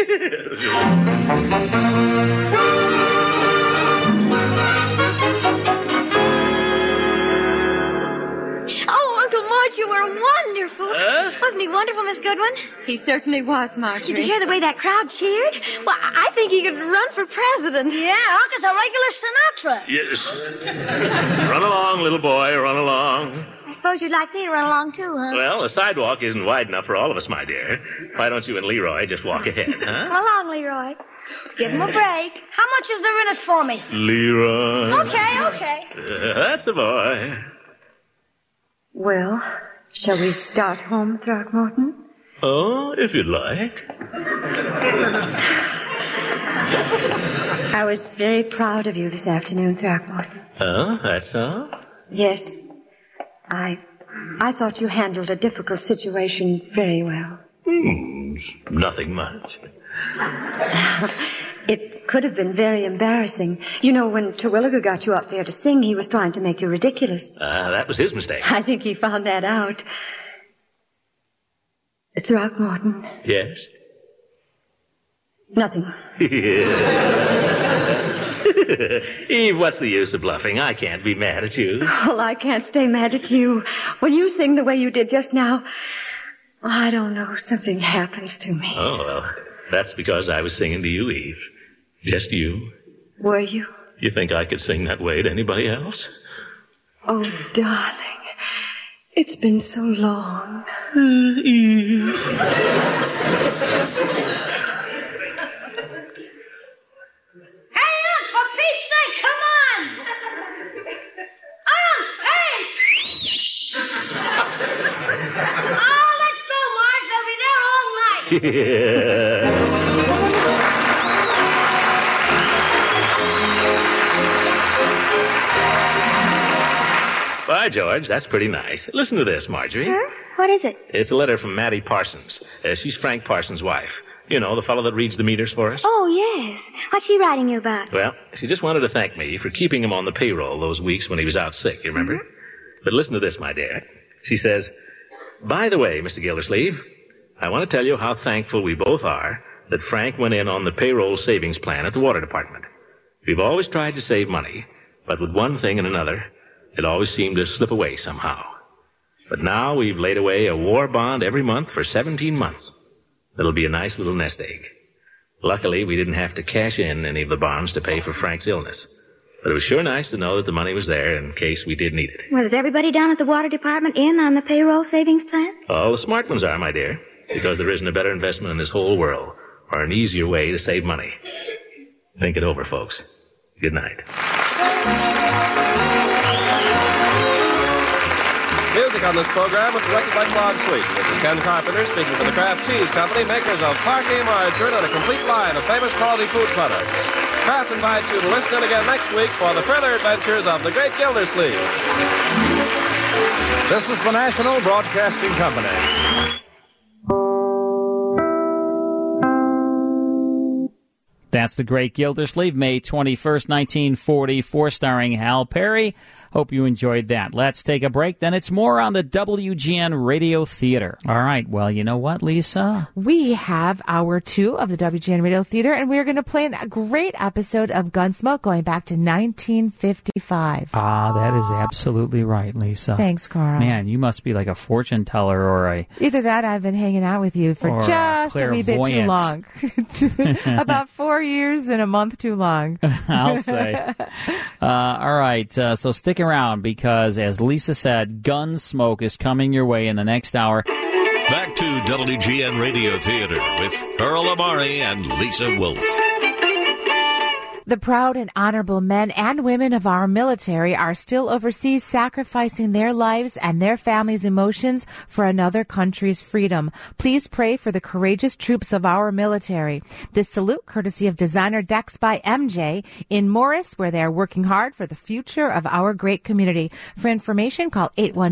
Uncle Mort, you were wonderful. Wasn't he wonderful, Miss Goodwin? He certainly was, Marjorie. Did you hear the way that crowd cheered? Well, I think he could run for president. Yeah, Uncle's a regular Sinatra. Yes. Run along, little boy, run along. I suppose you'd like me to run along, too, huh? Well, the sidewalk isn't wide enough for all of us, my dear. Why don't you and Leroy just walk ahead, huh? Come along, Leroy. Give him a break. How much is there in it for me? Leroy. Okay. That's the boy. Well, shall we start home, Throckmorton? Oh, if you'd like. I was very proud of you this afternoon, Throckmorton. Oh, that's all? Yes. I thought you handled a difficult situation very well. Nothing much. It could have been very embarrassing. You know, when Terwilliger got you up there to sing, he was trying to make you ridiculous. That was his mistake. I think he found that out. Throckmorton. Yes? Nothing. Eve, what's the use of bluffing? I can't be mad at you. Well, I can't stay mad at you. When you sing the way you did just now, I don't know, something happens to me. Oh, well, that's because I was singing to you, Eve. Just you. Were you? You think I could sing that way to anybody else? Oh, darling, it's been so long. Eve. For Pete's sake, come on! Hey! Oh, let's go, Marge. They'll be there all night. By George, that's pretty nice. Listen to this, Marjorie. Huh? What is it? It's a letter from Mattie Parsons. She's Frank Parsons' wife. You know, the fellow that reads the meters for us? Oh, yes. What's she writing you about? Well, she just wanted to thank me for keeping him on the payroll those weeks when he was out sick, you remember? But listen to this, my dear. She says, by the way, Mr. Gildersleeve, I want to tell you how thankful we both are that Frank went in on the payroll savings plan at the water department. We've always tried to save money, but with one thing and another, it always seemed to slip away somehow. But now we've laid away a war bond every month for 17 months. That'll be a nice little nest egg. Luckily, we didn't have to cash in any of the bonds to pay for Frank's illness. But it was sure nice to know that the money was there in case we did need it. Well, is everybody down at the water department in on the payroll savings plan? Oh, the smart ones are, my dear. Because there isn't a better investment in this whole world, or an easier way to save money. Think it over, folks. Good night. Music on this program was directed by Claude Sweet. This is Ken Carpenter speaking for the Kraft Cheese Company, makers of Parkey margarine and a complete line of famous quality food products. Kraft invites you to listen in again next week for the further adventures of the great Gildersleeve. This is the National Broadcasting Company. That's The Great Gildersleeve, May 21st, 1944, starring Hal Perry. Hope you enjoyed that. Let's take a break. Then it's more on the WGN Radio Theater. All right. Well, you know what, Lisa? We have hour 2 of the WGN Radio Theater, and we're going to play a great episode of Gunsmoke going back to 1955. Ah, that is absolutely right, Lisa. Thanks, Carl. Man, you must be like a fortune teller or a... Either that, I've been hanging out with you for just a wee bit too long. About 4 years and a month too long. I'll say. All right. So stick around because, as Lisa said, Gunsmoke is coming your way in the next hour. Back to WGN Radio Theater with Earl Amari and Lisa Wolf. The proud and honorable men and women of our military are still overseas sacrificing their lives and their families' emotions for another country's freedom. Please pray for the courageous troops of our military. This salute courtesy of designer decks by MJ in Morris, where they are working hard for the future of our great community. For information, call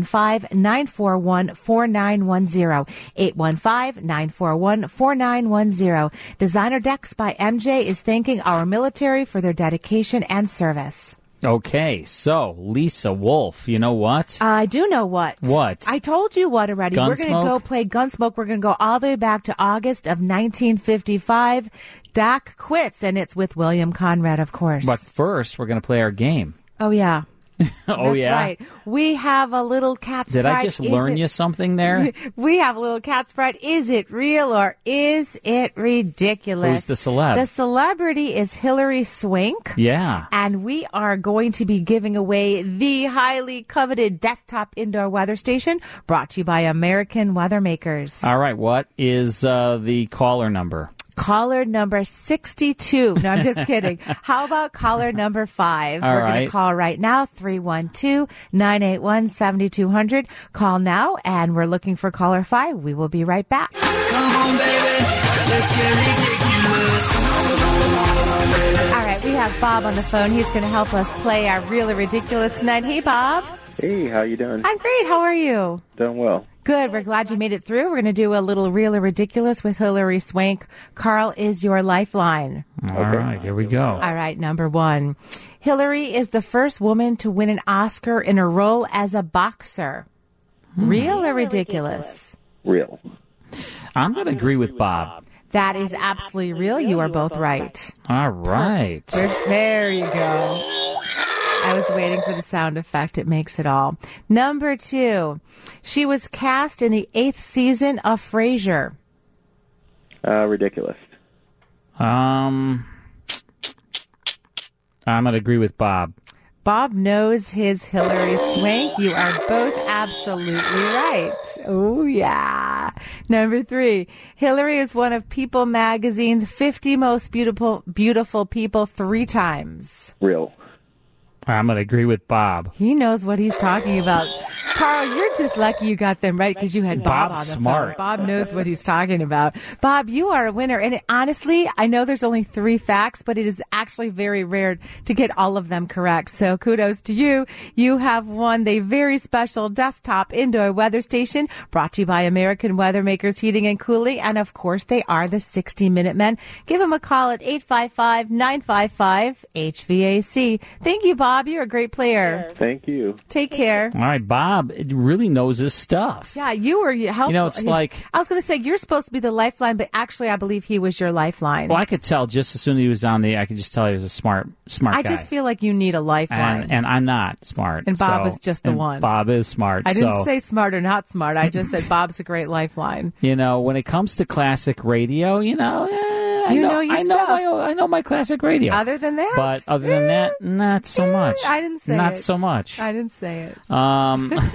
815-941-4910. 815-941-4910. Designer decks by MJ is thanking our military for their dedication and service. Okay, so Lisa Wolf, you know what? I do know what. What? I told you what already. Gunsmoke? We're going to go play Gunsmoke. We're going to go all the way back to August of 1955. Doc Quits, and it's with William Conrad, of course. But first, we're going to play our game. Oh, yeah. Oh, That's right. We have a little cat's Did pride. I just learn you something there? We have a little cat's pride. Is it real or is it ridiculous? Who's the celeb? The celebrity is Hilary Swank. Yeah. And we are going to be giving away the highly coveted desktop indoor weather station brought to you by American Weather Makers. All right. What is the caller number? Caller number 62. No, I'm just kidding. How about caller number 5? All We're going right. to call right now, 312-981-7200. Call now, and we're looking for caller 5. We will be right back. Come on, baby. Let's get ridiculous. All right, we have Bob on the phone. He's going to help us play our Real or Ridiculous tonight. Hey, Bob. Hey, how you doing? I'm great. How are you? Doing well. Good. We're glad you made it through. We're going to do a little Real or Ridiculous with Hilary Swank. Carl is your lifeline. All right, here we go. All right, number 1. Hilary is the first woman to win an Oscar in a role as a boxer. Real or ridiculous? Real. I'm going to agree with Bob. That is absolutely real. You are both right. All right. There you go. I was waiting for the sound effect. It makes it all. Number 2. She was cast in the 8th season of Frasier. Ridiculous. I'm going to agree with Bob. Bob knows his Hilary Swank. You are both absolutely right. Oh, yeah. Number 3. Hilary is one of People magazine's 50 most beautiful people 3 times. Real. I'm going to agree with Bob. He knows what he's talking about. Carl, you're just lucky you got them right because you had Bob Bob's on the smart. phone. Bob knows what he's talking about. Bob, you are a winner. And honestly, I know there's only 3 facts, but it is actually very rare to get all of them correct. So kudos to you. You have won the very special desktop indoor weather station brought to you by American Weather Makers Heating and Cooling. And of course, they are the 60 Minute Men. Give them a call at 855-955-HVAC. Thank you, Bob. You're a great player. Thank you. Take care. All right, Bob really knows his stuff. Yeah, you were helpful. You know, it's like... I was going to say, you're supposed to be the lifeline, but actually I believe he was your lifeline. Well, I could tell just as soon as he was on I could just tell he was a smart guy. I just feel like you need a lifeline. And I'm not smart. And Bob is just the one. Bob is smart. I didn't say smart or not smart. I just said Bob's a great lifeline. You know, when it comes to classic radio, I know my classic radio. Other than that? But other than that, not so much. I didn't say it. Not so much. I didn't say it. All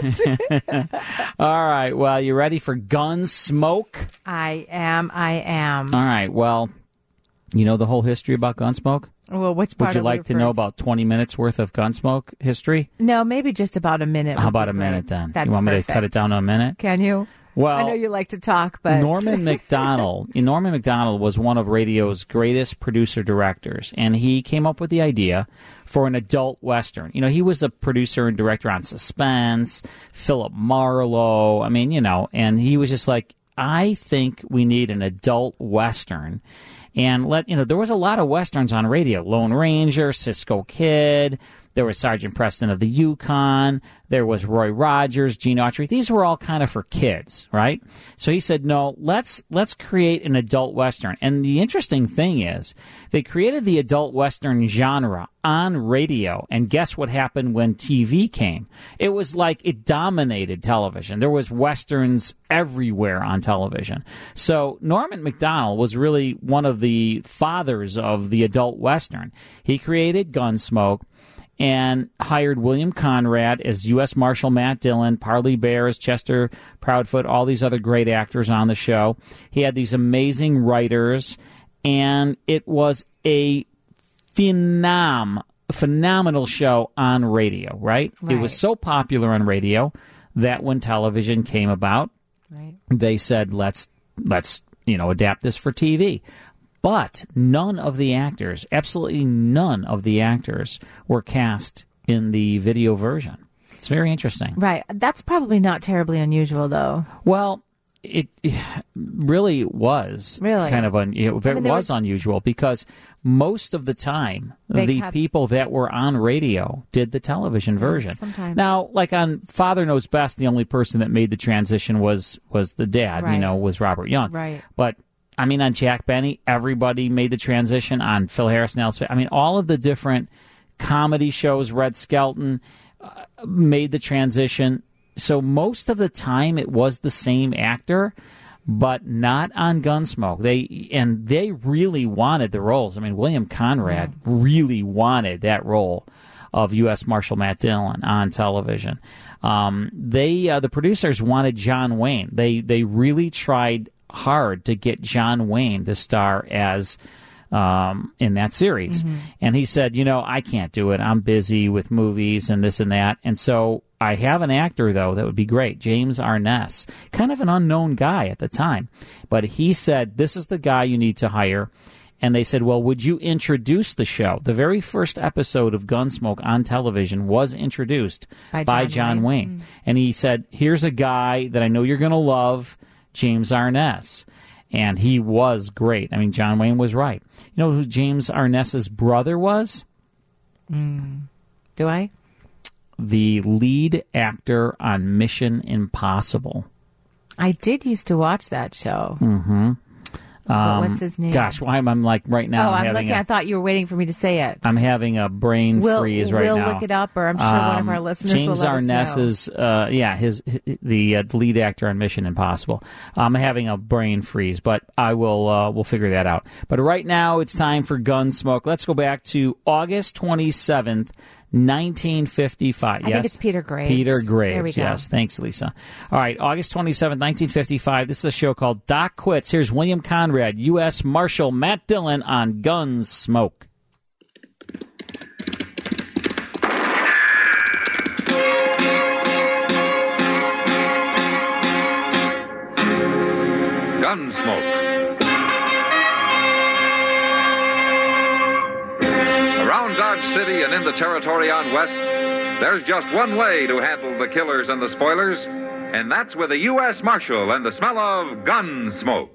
right. Well, you ready for Gunsmoke? I am. All right. Well, you know the whole history about Gunsmoke? Well, which part would you like to know about 20 minutes worth of Gunsmoke history? No, maybe just about a minute. How about a minute then? That's you want me perfect. to cut it down to a minute? Can you? Well, I know you like to talk, but Norman Macdonald was one of radio's greatest producer-directors, and he came up with the idea for an adult Western. You know, he was a producer and director on Suspense, Philip Marlowe, and he was just like, I think we need an adult Western. And there was a lot of Westerns on radio. Lone Ranger, Cisco Kid. There was Sergeant Preston of the Yukon. There was Roy Rogers, Gene Autry. These were all kind of for kids, right? So he said, no, let's create an adult Western. And the interesting thing is they created the adult Western genre on radio. And guess what happened when TV came? It was like it dominated television. There was Westerns everywhere on television. So Norman Macdonald was really one of the fathers of the adult Western. He created Gunsmoke and hired William Conrad as U.S. Marshal Matt Dillon, Parley Bear as Chester Proudfoot, all these other great actors on the show. He had these amazing writers, and it was a phenomenal show on radio, right? It was so popular on radio that when television came about, they said, let's adapt this for TV. But none of the actors, absolutely none of the actors, were cast in the video version. It's very interesting. Right. That's probably not terribly unusual, though. Well, it really was kind of unusual because most of the time people that were on radio did the television version. Sometimes. Now, like on Father Knows Best, the only person that made the transition was the dad, was Robert Young. Right. But I mean, on Jack Benny, everybody made the transition. On Phil Harris and Alice, all of the different comedy shows, Red Skelton made the transition. So most of the time, it was the same actor, but not on Gunsmoke. They really wanted the roles. I mean, William Conrad really wanted that role of U.S. Marshal Matt Dillon on television. The producers wanted John Wayne. They really tried hard to get John Wayne to star as in that series. Mm-hmm. And he said, I can't do it. I'm busy with movies and this and that. And so I have an actor, though, that would be great, James Arness, kind of an unknown guy at the time. But he said, this is the guy you need to hire. And they said, well, would you introduce the show? The very first episode of Gunsmoke on television was introduced by John Wayne. And he said, here's a guy that I know you're going to love, James Arness. And he was great. I mean, John Wayne was right. You know who James Arness's brother was? Do I? The lead actor on Mission Impossible. I did used to watch that show. Mm-hmm. What's his name? Gosh, why am I like right now? I'm looking. I thought you were waiting for me to say it. I'm having a brain freeze right now. We'll look it up, or I'm sure one of our listeners James will let Arness us is, know. the lead actor on Mission Impossible. I'm having a brain freeze, but I will. We'll figure that out. But right now, it's time for Gunsmoke. Let's go back to August 27th. 1955. I think it's Peter Graves. Peter Graves. There we go. Yes. Thanks, Lisa. All right. August 27th, 1955. This is a show called Doc Quits. Here's William Conrad, U.S. Marshal Matt Dillon on Gunsmoke. Gunsmoke. Around Dodge City and in the territory on West, there's just one way to handle the killers and the spoilers, and that's with a U.S. Marshal and the smell of Gunsmoke.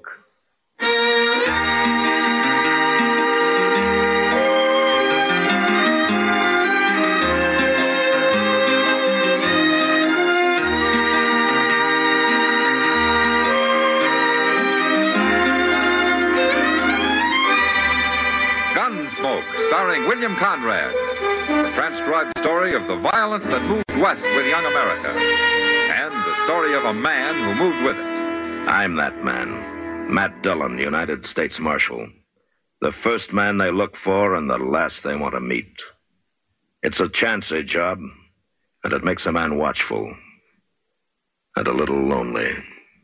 Gunsmoke, starring William Conrad. The transcribed story of the violence that moved west with young America. And the story of a man who moved with it. I'm that man. Matt Dillon, United States Marshal. The first man they look for and the last they want to meet. It's a chancy job, and it makes a man watchful. And a little lonely.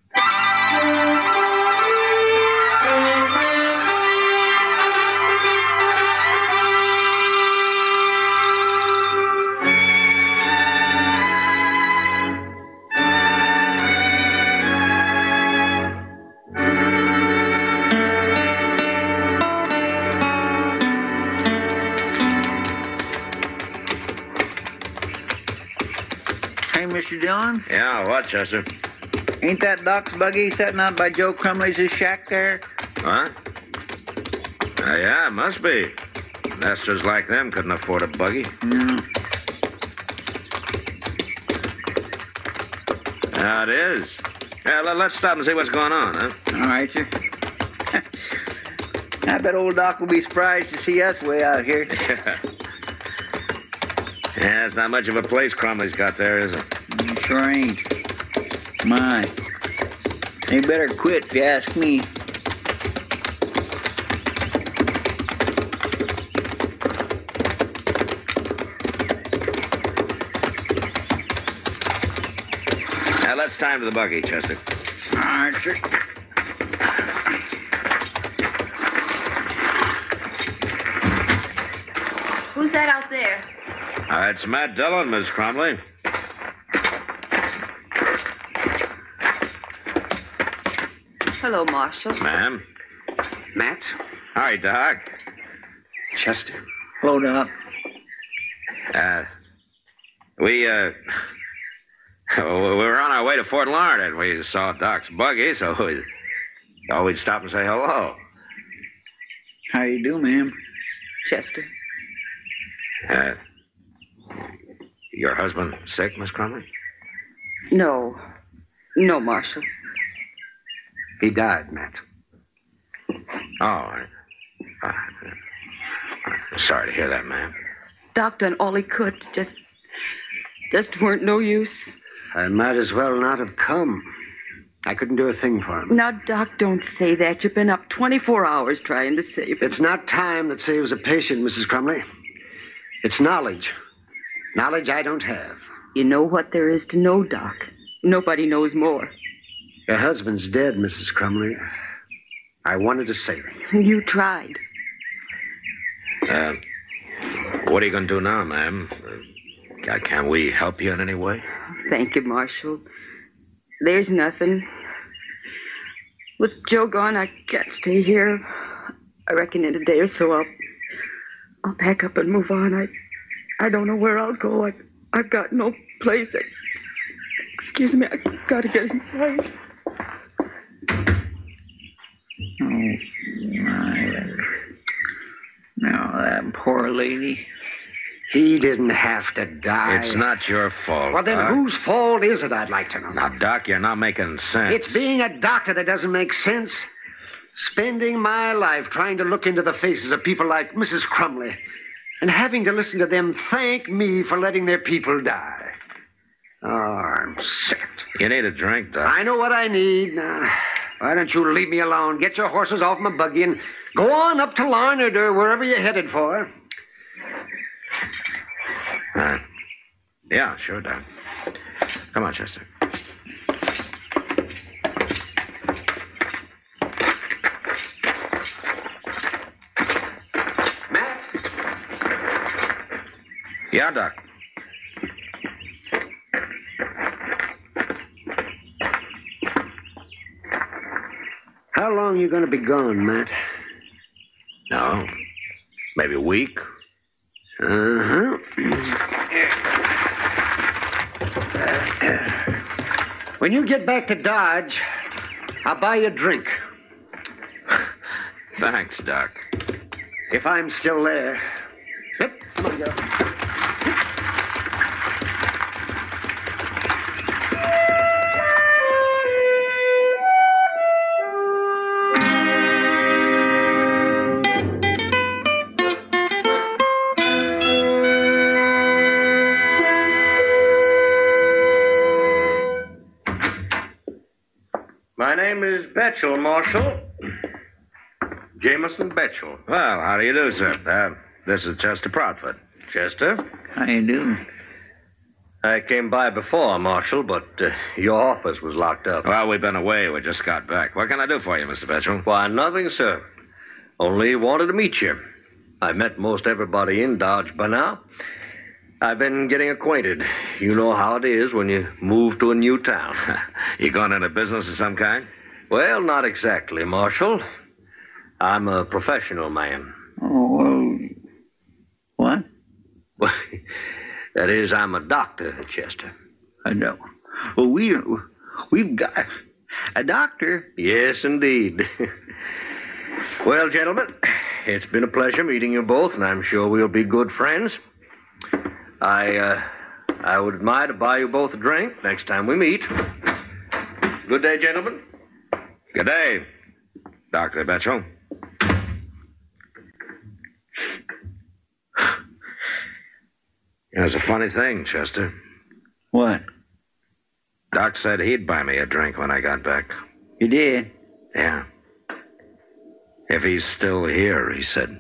Mr. Dillon? Yeah, what, Chester? Ain't that Doc's buggy sitting out by Joe Crumley's shack there? Huh? Yeah, it must be. Nesters like them couldn't afford a buggy. No. Now it is. Yeah, let's stop and see what's going on, huh? All right, sir. I bet old Doc will be surprised to see us way out here. Yeah, it's not much of a place Crumley's got there, is it? It sure ain't. My. They better quit if you ask me. Now, let's time to the buggy, Chester. All right, sir. Who's that out there? It's Matt Dillon, Miss Crumley. Hello, Marshal. Ma'am. Matt? Hi, Doc. Chester. Hello, Doc. We were on our way to Fort Larned, and we saw Doc's buggy, so we thought we'd stop and say hello. How you do, ma'am? Chester. Your husband sick, Miss Crumley? No. No, Marshal. He died, Matt. Oh, sorry to hear that, ma'am. Doc done all he could. Just weren't no use. I might as well not have come. I couldn't do a thing for him. Now, Doc, don't say that. You've been up 24 hours trying to save him. It's not time that saves a patient, Mrs. Crumley. It's knowledge. Knowledge I don't have. You know what there is to know, Doc. Nobody knows more. Your husband's dead, Mrs. Crumley. I wanted to save him. You tried. What are you going to do now, ma'am? Can we help you in any way? Thank you, Marshal. There's nothing. With Joe gone, I can't stay here. I reckon in a day or so I'll pack up and move on. I don't know where I'll go. I've got no place. Excuse me, I've got to get inside. Oh, my. Now, that poor lady. He didn't have to die. It's not your fault. Well, then Doc. whose fault is it, I'd like to know? Now, Doc, you're not making sense. It's being a doctor that doesn't make sense. Spending my life trying to look into the faces of people like Mrs. Crumley and having to listen to them thank me for letting their people die. Oh, I'm sick. You need a drink, Doc. I know what I need. Now, why don't you leave me alone? Get your horses off my buggy and go on up to Larned or wherever you're headed for. Yeah, sure, Doc. Come on, Chester. Matt? Yeah, Doc. How long are you going to be gone, Matt? No. Maybe a week. Uh-huh. When you get back to Dodge, I'll buy you a drink. Thanks, Doc. If I'm still there. Yep, come on, girl. My name is Betchel, Marshal. Jameson Betchel. Well, how do you do, sir? This is Chester Proudfoot. Chester? How you do? I came by before, Marshal, but your office was locked up. Well, we've been away. We just got back. What can I do for you, Mr. Betchel? Why, nothing, sir. Only wanted to meet you. I met most everybody in Dodge by now. I've been getting acquainted. You know how it is when you move to a new town. You going into business of some kind? Well, not exactly, Marshal. I'm a professional man. Oh, well... What? Well, that is, I'm a doctor, Chester. I know. Well, we've got a doctor. Yes, indeed. Well, gentlemen, it's been a pleasure meeting you both, and I'm sure we'll be good friends. I would admire to buy you both a drink next time we meet. Good day, gentlemen. Good day, Dr. Betchel. It's a funny thing, Chester. What? Doc said he'd buy me a drink when I got back. You did? Yeah. If he's still here, he said.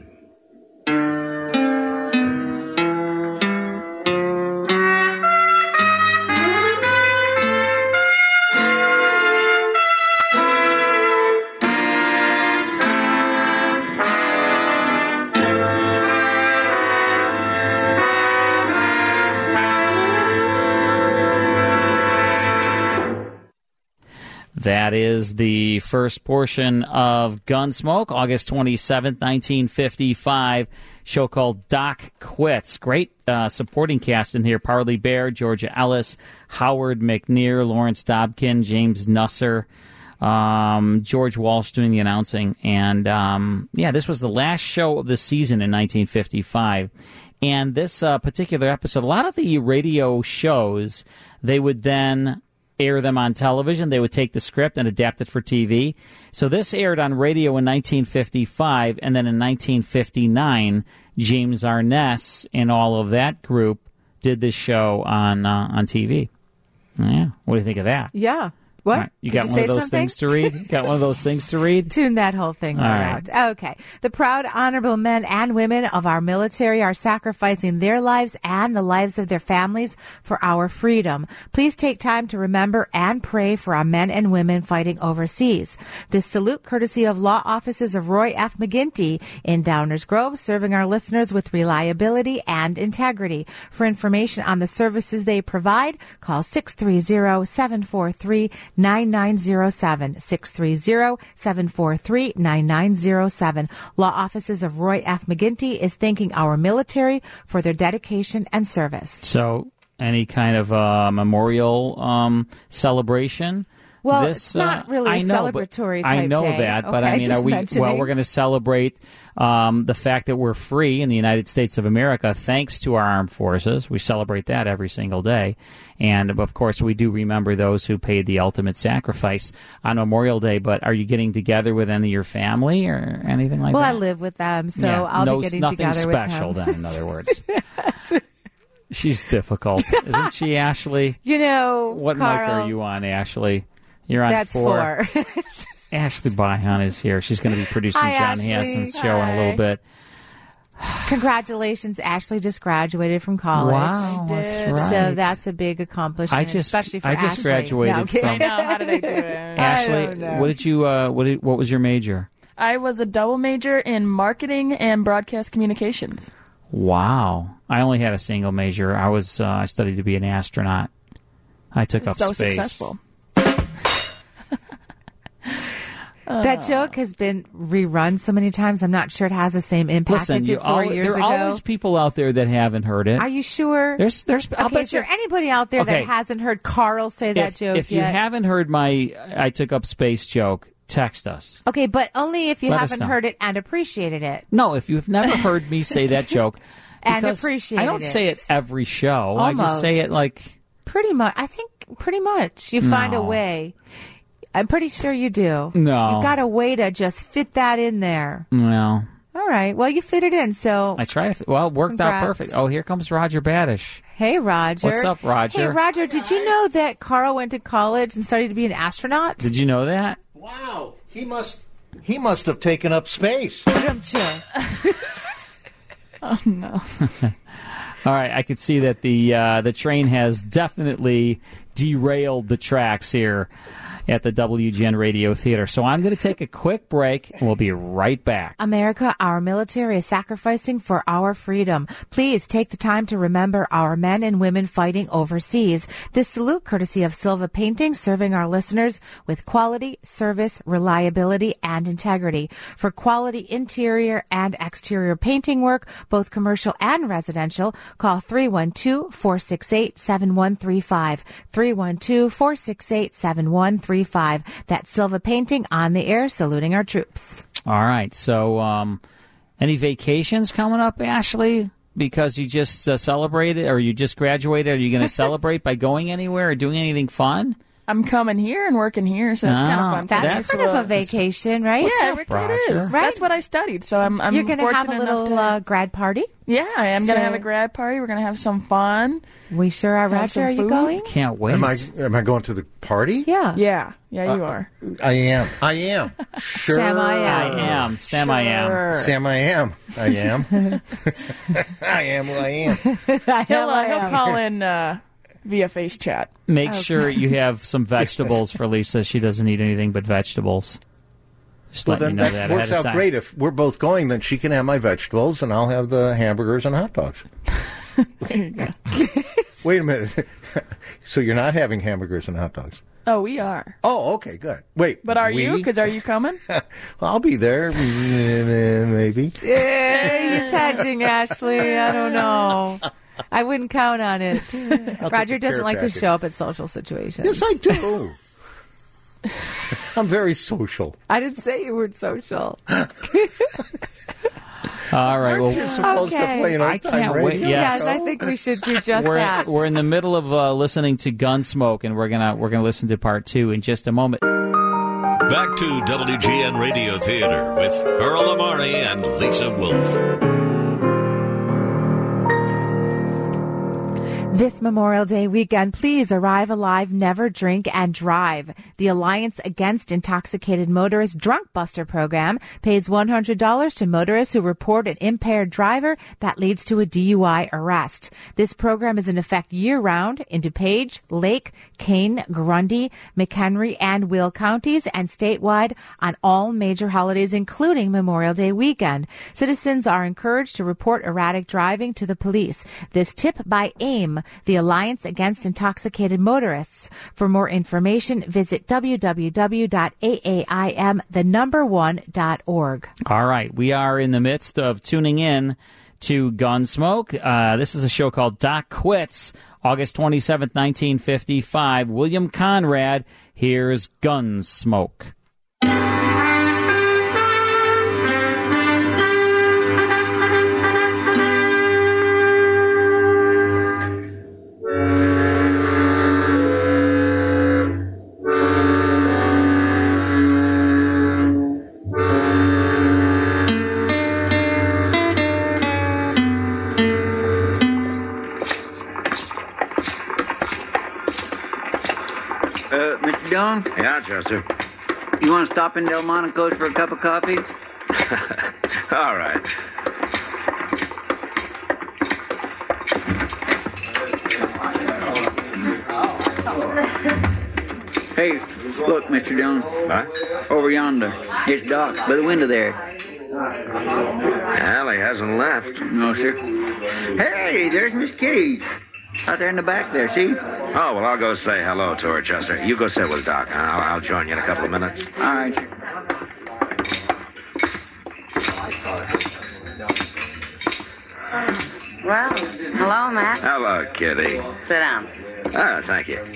That is the first portion of Gunsmoke, August 27th, 1955, show called Doc Quits. Great supporting cast in here. Parley Bear, Georgia Ellis, Howard McNear, Lawrence Dobkin, James Nusser, George Walsh doing the announcing. And, this was the last show of the season in 1955. And this particular episode, a lot of the radio shows, they would then air them on television. They would take the script and adapt it for TV. So this aired on radio in 1955, and then in 1959, James Arness and all of that group did this show on TV. Yeah, what do you think of that? Yeah. What? Right. You got one of those things to read? Got one of those things to read? Tune that whole thing right out. Okay. The proud, honorable men and women of our military are sacrificing their lives and the lives of their families for our freedom. Please take time to remember and pray for our men and women fighting overseas. This salute courtesy of law offices of Roy F. McGinty in Downers Grove, serving our listeners with reliability and integrity. For information on the services they provide, call 630-743-9907, 630-743-9907. Law offices of Roy F. McGinty is thanking our military for their dedication and service. So, any kind of memorial celebration? Well, it's not really a celebratory type I know day. that, but Okay, I mean, we're going to celebrate the fact that we're free in the United States of America thanks to our armed forces. We celebrate that every single day. And, of course, we do remember those who paid the ultimate sacrifice on Memorial Day. But are you getting together with any of your family or anything like that? Well, I live with them, so I'll be getting together with them. Nothing special then, in other words. She's difficult. Isn't she, Ashley? You know, what Carl, mic are you on, Ashley? You're on that's 4. Ashley Byhan is here. She's going to be producing John Hanson's show in a little bit. Congratulations, Ashley just graduated from college. Wow, that's right. So that's a big accomplishment, especially for Ashley. I just graduated from. I know. How did I do it? Ashley, what did you? What was your major? I was a double major in marketing and broadcast communications. Wow, I only had a single major. I studied to be an astronaut. I took up space. Successful. That joke has been rerun so many times, I'm not sure it has the same impact it did 4 years ago. There are always people out there that haven't heard it. Are you sure? There's. Okay, is there anybody out there that hasn't heard Carl say that joke if you haven't heard my I took up space joke, text us. Okay, but only if you Let haven't heard it and appreciated it. No, if you've never heard me say that joke. And appreciated it. I don't say it every show. Almost. I just say it like... Pretty much. I think pretty much. You find a way. I'm pretty sure you do. No. You've got a way to just fit that in there. No. All right. Well, you fit it in, so... I try to... Well, it worked out perfect. Oh, here comes Roger Badish. Hey, Roger. What's up, Roger? Hey, Roger, did you know that Carl went to college and started to be an astronaut? Did you know that? Wow. He must have taken up space. Oh, no. All right, I could see that the train has definitely derailed the tracks here at the WGN Radio Theater. So I'm going to take a quick break, and we'll be right back. America, our military is sacrificing for our freedom. Please take the time to remember our men and women fighting overseas. This salute courtesy of Silva Painting, serving our listeners with quality, service, reliability, and integrity. For quality interior and exterior painting work, both commercial and residential, call 312-468-7135. 312-468-7135. That's Silva Painting on the air, saluting our troops. All right. So Any vacations coming up, Ashley? Because you just celebrated, or you just graduated. Are you going to celebrate by going anywhere or doing anything fun? I'm coming here and working here, so it's kind of fun. That's kind of a vacation, right? Yeah, it is. Right? That's what I studied, so I'm You're going to have a fortunate enough little grad party? Yeah, I am going So- to have a grad party. We're going to have some fun. We sure are. Have Roger, some are you food. going? Can't wait. Am I going to the party? Yeah. Yeah, you are. I am. Sure. Sam, I am. I am. Sam, I am. Sam, I am. I am. I am who I am. He'll call in via face chat. Make sure you have some vegetables for Lisa. She doesn't eat anything but vegetables. Just let Well, me then know that that works ahead of out time. great. If we're both going, then she can have my vegetables, and I'll have the hamburgers and hot dogs. There you go. Wait a minute. So you're not having hamburgers and hot dogs? Oh, we are. Oh, okay, good. Wait, But are you? we? Because are you coming? Well, I'll be there, maybe. He's hedging, Ashley. I don't know. I wouldn't count on it. Roger doesn't like to show up at social situations. Yes, I do. I'm very social. I didn't say you were social. All right. Well, You're supposed to play an I old-time can't wait. radio Yes. Yes, I think we should do just we're, that. We're in the middle of listening to Gunsmoke, and we're gonna listen to part 2 in just a moment. Back to WGN Radio Theater with Earl Amari and Lisa Wolf. This Memorial Day weekend, please arrive alive, never drink and drive. The Alliance Against Intoxicated Motorists Drunk Buster program pays $100 to motorists who report an impaired driver that leads to a DUI arrest. This program is in effect year-round in DuPage, Lake, Kane, Grundy, McHenry, and Will counties, and statewide on all major holidays, including Memorial Day weekend. Citizens are encouraged to report erratic driving to the police. This tip by AIM, the Alliance Against Intoxicated Motorists. For more information, visit www.aaim1.org. All right. We are in the midst of tuning in to Gunsmoke. This is a show called Doc Quits, August 27th, 1955. William Conrad. Here's Gunsmoke. Mr. Dillon? Yeah, Chester. You want to stop in Delmonico's for a cup of coffee? All right. Hey, look, Mr. Dillon. What? Over yonder. It's Doc, by the window there. Well, he hasn't left. No, sir. Hey, there's Miss Kitty. Out there in the back there, see? Oh, well, I'll go say hello to her, Chester. You go sit with Doc. I'll join you in a couple of minutes. All right. Well, hello, Matt. Hello, Kitty. Sit down. Oh, thank you.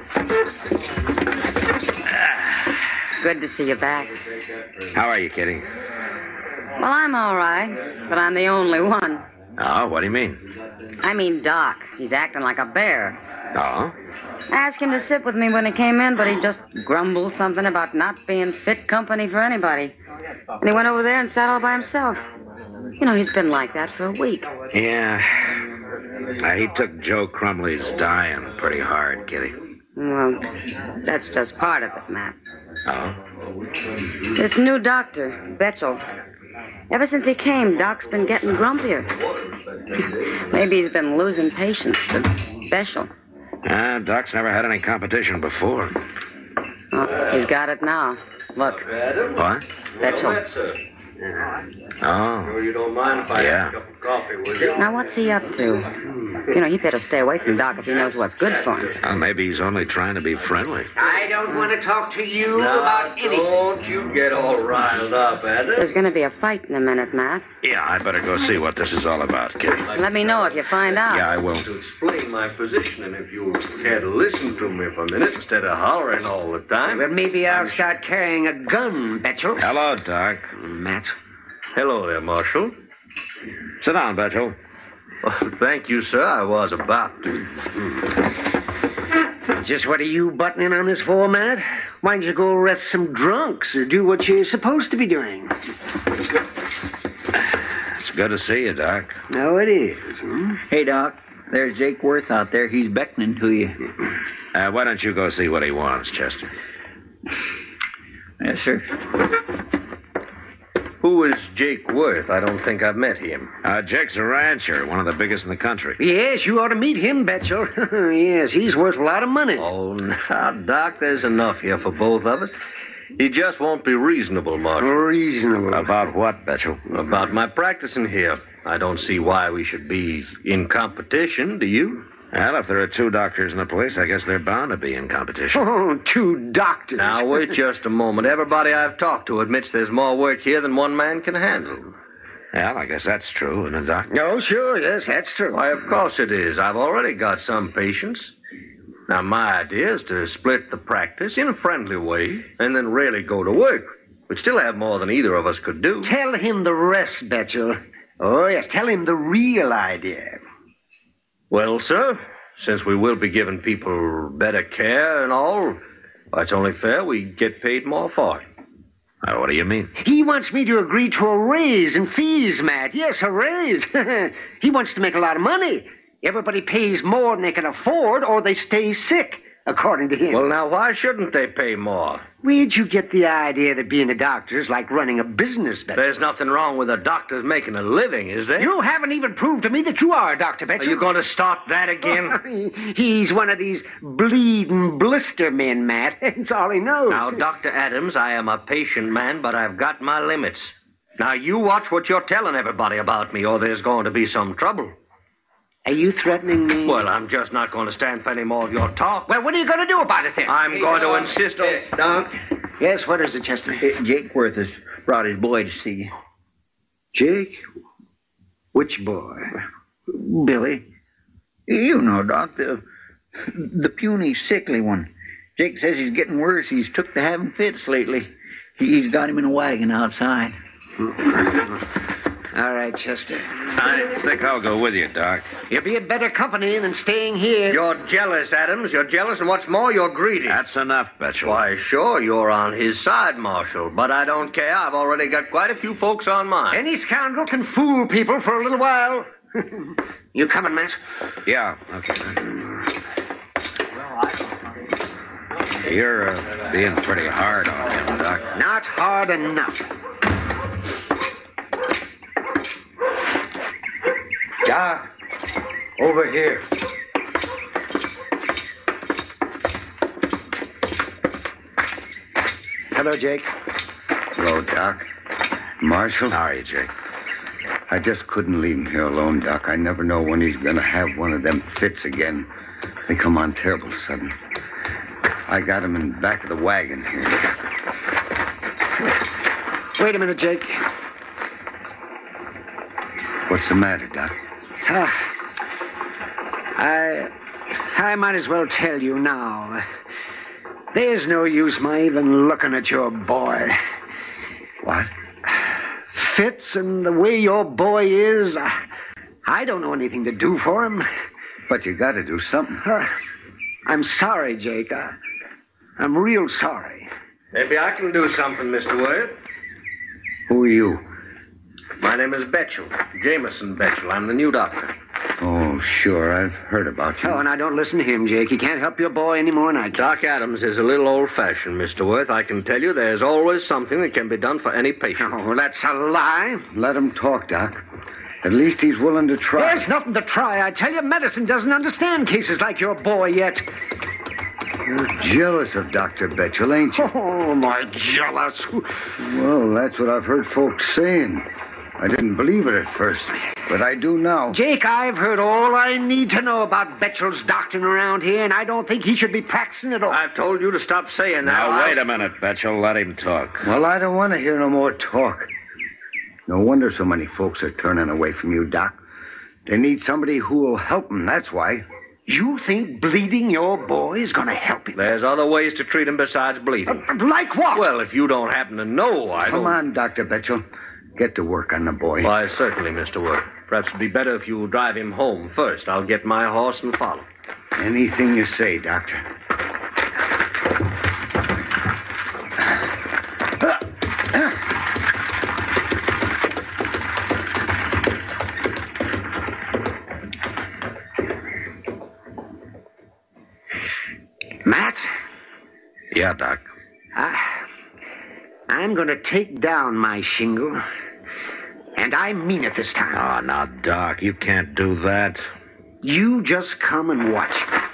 Good to see you back. How are you, Kitty? Well, I'm all right, but I'm the only one. Oh, what do you mean? I mean Doc. He's acting like a bear. Oh? I asked him to sit with me when he came in, but he just grumbled something about not being fit company for anybody. And he went over there and sat all by himself. You know, he's been like that for a week. Yeah. He took Joe Crumley's dying pretty hard, Kitty. Well, that's just part of it, Matt. Oh? This new doctor, Betchel. Ever since he came, Doc's been getting grumpier. Maybe he's been losing patience to Betchel. Doc's never had any competition before. Oh, he's got it now. Look. What? Betchel. Oh. Sure you don't mind if I have a cup of coffee, will you? Now, what's he up to? You know, he better stay away from Doc if he knows what's good for him. Well, maybe he's only trying to be friendly. I don't want to talk to you about anything. Don't you get all riled up, Ada. There's going to be a fight in a minute, Matt. Yeah, I better go see what this is all about, Kitty. Let me know if you find out. Yeah, I will. To explain my position, and if you care to listen to me for a minute instead of hollering all the time. Well, maybe I'll start carrying a gun, Betchel. Hello, Doc. Matt, Hello there, Marshal. Sit down, Betchel. Well, thank you, sir. I was about to. Just what are you buttoning on this for, Matt? Why don't you go arrest some drunks or do what you're supposed to be doing? It's good to see you, Doc. No, it is. Hey, Doc. There's Jake Worth out there. He's beckoning to you. Why don't you go see what he wants, Chester? Yes, sir. Who is Jake Worth? I don't think I've met him. Jake's a rancher, one of the biggest in the country. Yes, you ought to meet him, Betchel. Yes, he's worth a lot of money. Oh, now, Doc, there's enough here for both of us. He just won't be reasonable, Marshal. Reasonable? About what, Betchel? About my practicing here. I don't see why we should be in competition, do you? Well, if there are 2 doctors in the place, I guess they're bound to be in competition. Oh, 2 doctors. Now, wait just a moment. Everybody I've talked to admits there's more work here than one man can handle. Well, I guess that's true, isn't it, Doc? Oh, sure, yes, that's true. Why, of course it is. I've already got some patients. Now, my idea is to split the practice in a friendly way and then really go to work. We'd still have more than either of us could do. Tell him the rest, Betchel. Oh, yes, tell him the real idea. Well, sir, since we will be giving people better care and all, it's only fair we get paid more for it. What do you mean? He wants me to agree to a raise in fees, Matt. Yes, a raise. He wants to make a lot of money. Everybody pays more than they can afford, or they stay sick, according to him. Well, now, why shouldn't they pay more? Where'd you get the idea that being a doctor is like running a business, Betchel? There's nothing wrong with a doctor making a living, is there? You haven't even proved to me that you are a doctor, Betchel. Are you going to start that again? He's one of these bleeding blister men, Matt. That's all he knows. Now, Dr. Adams, I am a patient man, but I've got my limits. Now, you watch what you're telling everybody about me, or there's going to be some trouble. Are you threatening me? Well, I'm just not going to stand for any more of your talk. Well, what are you going to do about it, then? I'm going to insist on... Doc? Yes, what is it, Chester? Jake Worth has brought his boy to see you. Jake? Which boy? Billy. You know, Doc, the puny, sickly one. Jake says he's getting worse. He's took to having fits lately. He's got him in a wagon outside. All right, Chester. I think I'll go with you, Doc. You'll be in better company than staying here. You're jealous, Adams. You're jealous, and what's more, you're greedy. That's enough, Betchel. Why, sure, you're on his side, Marshal, but I don't care. I've already got quite a few folks on mine. Any scoundrel can fool people for a little while. You coming, Matt? Yeah, okay. You're being pretty hard on him, Doc. Not hard enough. Doc, over here. Hello, Jake. Hello, Doc. Marshal? How are you, Jake? I just couldn't leave him here alone, Doc. I never know when he's going to have one of them fits again. They come on terrible sudden. I got him in the back of the wagon here. Wait a minute, Jake. What's the matter, Doc? I might as well tell you now. There's no use my even looking at your boy. What? Fits and the way your boy is, I don't know anything to do for him. But you got to do something. I'm sorry, Jake. I'm real sorry. Maybe I can do something, Mr. Worth. Who are you? My name is Betchel. Jameson Betchel. I'm the new doctor. Oh, sure. I've heard about you. Oh, and I don't listen to him, Jake. He can't help your boy any more than I can. Doc Adams is a little old-fashioned, Mr. Worth. I can tell you there's always something that can be done for any patient. Oh, that's a lie. Let him talk, Doc. At least he's willing to try. There's nothing to try. I tell you, medicine doesn't understand cases like your boy yet. You're jealous of Dr. Betchel, ain't you? Oh, my jealous. Well, that's what I've heard folks saying. I didn't believe it at first, but I do now. Jake, I've heard all I need to know about Betchel's doctoring around here, and I don't think he should be practicing at all. I've told you to stop saying that. Now, wait a minute, Betchel. Let him talk. Well, I don't want to hear no more talk. No wonder so many folks are turning away from you, Doc. They need somebody who will help them, that's why. You think bleeding your boy is going to help him? There's other ways to treat him besides bleeding. Like what? Well, if you don't happen to know, I don't... Come on, Dr. Betchel. Get to work on the boy. Why, certainly, Mr. Work. Perhaps it'd be better if you drive him home first. I'll get my horse and follow. Anything you say, Doctor. Matt? Yeah, Doc. I'm going to take down my shingle. And I mean it this time. Oh, now, Doc, you can't do that. You just come and watch.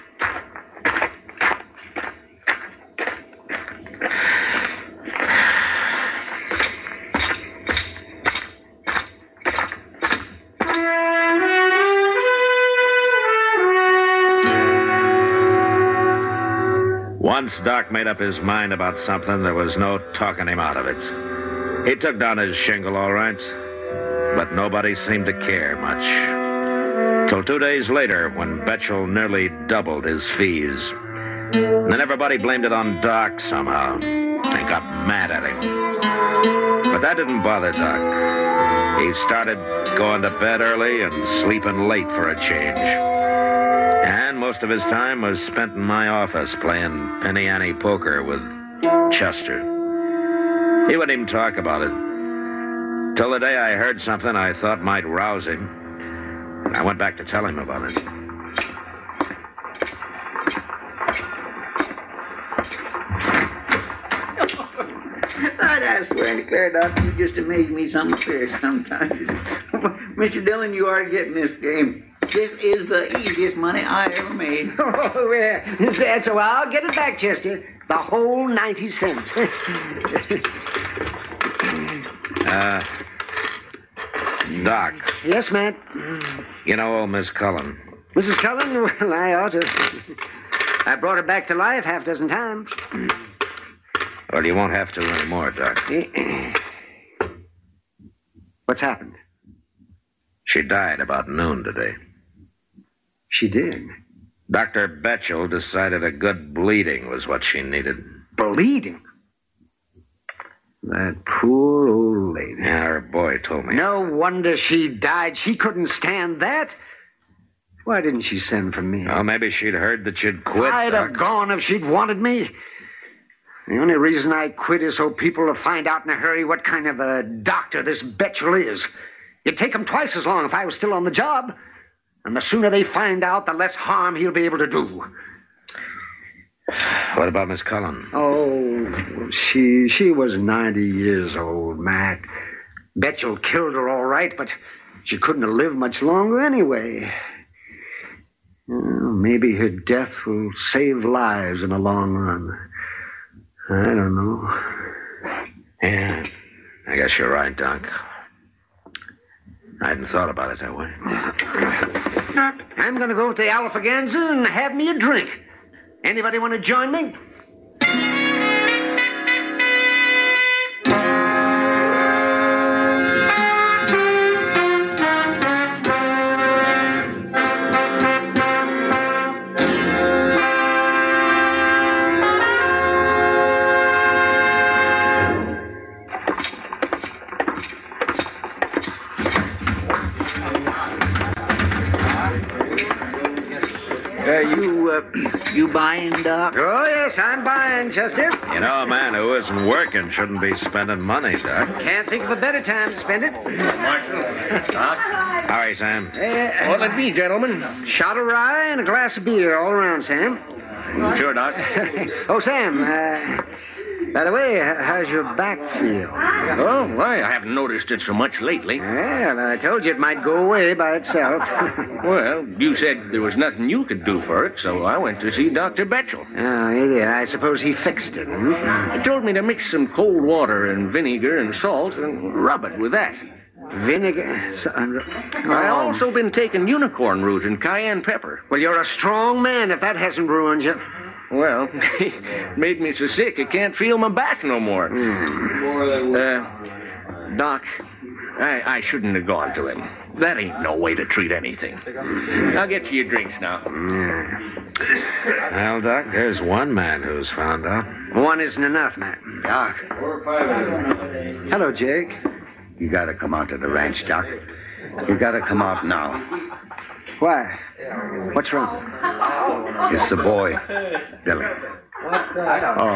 Once Doc made up his mind about something, there was no talking him out of it. He took down his shingle, all right, but nobody seemed to care much. Till 2 days later, when Betchel nearly doubled his fees. And then everybody blamed it on Doc somehow and got mad at him. But that didn't bother Doc. He started going to bed early and sleeping late for a change. And most of his time was spent in my office playing penny ante poker with Chester. He wouldn't even talk about it. Till the day I heard something I thought might rouse him. I went back to tell him about it. I swear and declare, Doctor, you just amaze me some affairs sometimes. Mr. Dillon, you are getting this game. This is the easiest money I ever made. Oh, well, that's so I'll get it back, Chester. The whole 90 cents. Doc. Yes, Matt? You know old Miss Cullen? Mrs. Cullen? Well, I ought to. I brought her back to life half a dozen times. Well, you won't have to anymore, Doc. What's happened? She died about noon today. She did? Dr. Betchel decided a good bleeding was what she needed. Bleeding? That poor old lady. Yeah, her boy told me. No wonder she died. She couldn't stand that. Why didn't she send for me? Well, maybe she'd heard that you'd quit, I'd Doc. have gone if she'd wanted me. The only reason I quit is so people will find out in a hurry what kind of a doctor this Betchel is. It'd take him twice as long if I was still on the job. And the sooner they find out, the less harm he'll be able to do. What about Miss Cullen? Oh, she was 90 years old, Matt. Betchel killed her all right, but she couldn't have lived much longer anyway. Well, maybe her death will save lives in the long run. I don't know. Yeah, I guess you're right, Doc. I hadn't thought about it that way. I'm going to go to the Alfaganza and have me a drink. Anybody want to join me? You buying, Doc? Oh, yes, I'm buying, Chester. You know, a man who isn't working shouldn't be spending money, Doc. Can't think of a better time to spend it. Marshal. Doc? How are you, Sam? What'll it be, gentlemen? Shot of rye and a glass of beer all around, Sam. Sure, Doc. Oh, Sam, by the way, how's your back feel? Oh, why, I haven't noticed it so much lately. Well, I told you it might go away by itself. Well, you said there was nothing you could do for it, so I went to see Dr. Betchel. Oh, yeah, I suppose he fixed it, He told me to mix some cold water and vinegar and salt and rub it with that. Vinegar? I also been taking unicorn root and cayenne pepper. Well, you're a strong man if that hasn't ruined you. Well, it made me so sick I can't feel my back no more. Doc, I shouldn't have gone to him. That ain't no way to treat anything. I'll get you your drinks now. Well, Doc, there's one man who's found out. One isn't enough, Matt. Doc. Hello, Jake. You gotta come out to the ranch, Doc. You gotta come out now. Why? What's wrong? It's the boy, Billy. Oh.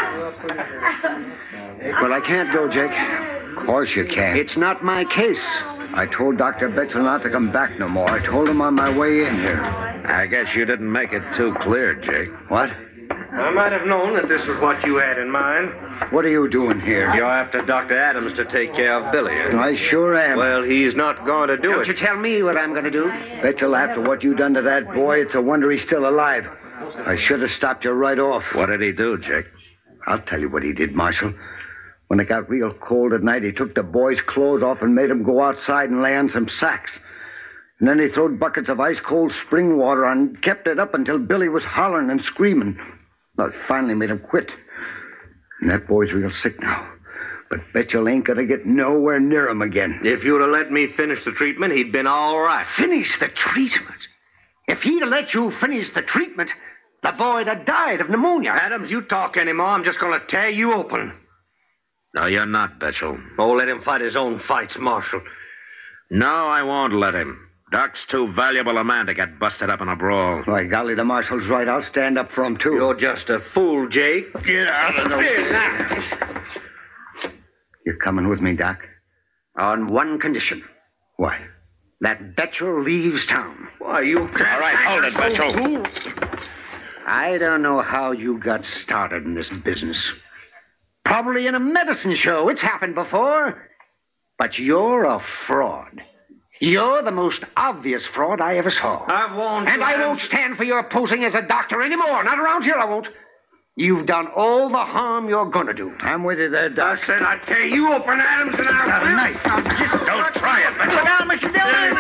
Well, I can't go, Jake. Of course you can. It's not my case. I told Dr. Betzel not to come back no more. I told him on my way in here. I guess you didn't make it too clear, Jake. What? I might have known that this was what you had in mind. What are you doing here? You're after Dr. Adams to take care of Billy. I sure am. Well, he's not going to do Don't it. you tell me what I'm going to do. Betzel, after what you done to that boy, it's a wonder he's still alive. I should have stopped you right off. What did he do, Jake? I'll tell you what he did, Marshal. When it got real cold at night, he took the boy's clothes off and made him go outside and lay on some sacks. And then he throwed buckets of ice-cold spring water on and kept it up until Billy was hollering and screaming. Well, it finally made him quit. And that boy's real sick now. But Betzel ain't gonna get nowhere near him again. If you'd have let me finish the treatment, he'd been all right. Finish the treatment? If he'd have let you finish the treatment, the boy'd have died of pneumonia. Adams, you talk anymore, I'm just going to tear you open. No, you're not, Betzel. Oh, let him fight his own fights, Marshal. No, I won't let him. Doc's too valuable a man to get busted up in a brawl. By golly, the Marshal's right. I'll stand up for him, too. You're just a fool, Jake. Get out of the way. You're coming with me, Doc? On one condition. What? That Betzel leaves town. Why, you... All right, hold it, Betzel. I don't know how you got started in this business. Probably in a medicine show. It's happened before. But you're a fraud. You're the most obvious fraud I ever saw. I won't... And I won't stand for your posing as a doctor anymore. Not around here, I won't. You've done all the harm you're going to do. I'm with you there, Doc. I said I'd tear you open, Adams, and I'll... Got a knife. Don't try it, Betzel. Down, Mr. Dillon.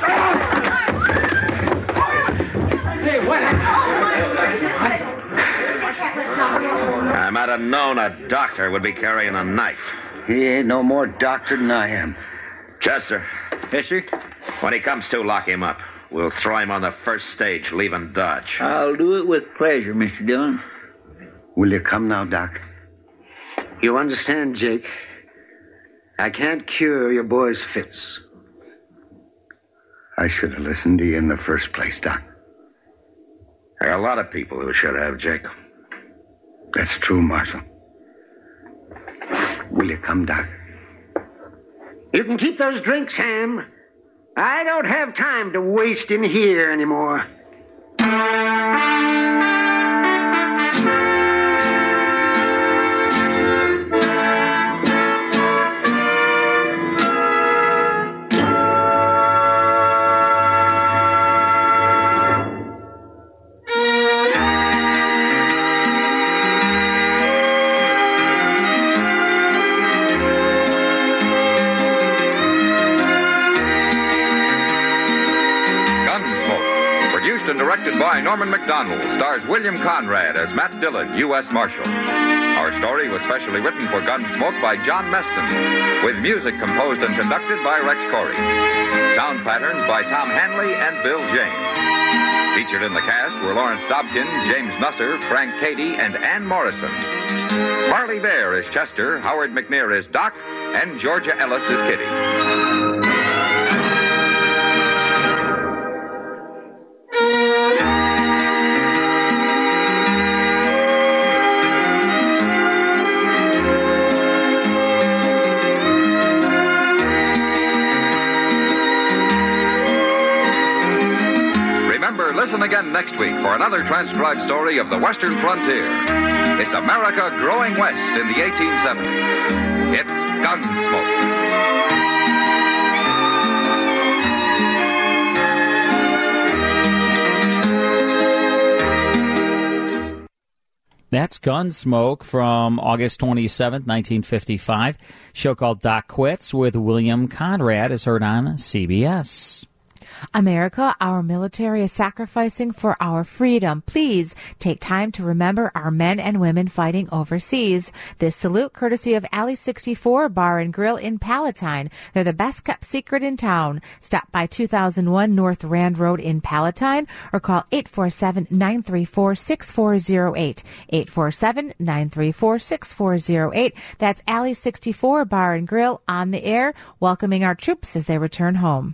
Hey, what I might have known a doctor would be carrying a knife. He ain't no more doctor than I am. Chester. Yes, sir? When he comes to, lock him up. We'll throw him on the first stage, leaving Dodge. I'll do it with pleasure, Mr. Dillon. Will you come now, Doc? You understand, Jake? I can't cure your boy's fits. I should have listened to you in the first place, Doc. There are a lot of people who should have, Jake. That's true, Marshal. Will you come, Doc? You can keep those drinks, Sam. I don't have time to waste in here anymore. Directed by Norman McDonald, stars William Conrad as Matt Dillon, U.S. Marshal. Our story was specially written for Gunsmoke by John Meston, with music composed and conducted by Rex Corey. Sound patterns by Tom Hanley and Bill James. Featured in the cast were Lawrence Dobkin, James Nusser, Frank Cady, and Ann Morrison. Harley Bear is Chester, Howard McNear is Doc, and Georgia Ellis is Kitty. Listen again next week for another transcribed story of the Western frontier. It's America growing west in the 1870s. It's Gunsmoke. That's Gunsmoke from August 27th, 1955. Show called Doc Quits with William Conrad is heard on CBS. America, our military is sacrificing for our freedom. Please take time to remember our men and women fighting overseas. This salute courtesy of Alley 64 Bar and Grill in Palatine. They're the best kept secret in town. Stop by 2001 North Rand Road in Palatine or call 847-934-6408. 847-934-6408. That's Alley 64 Bar and Grill on the air, welcoming our troops as they return home.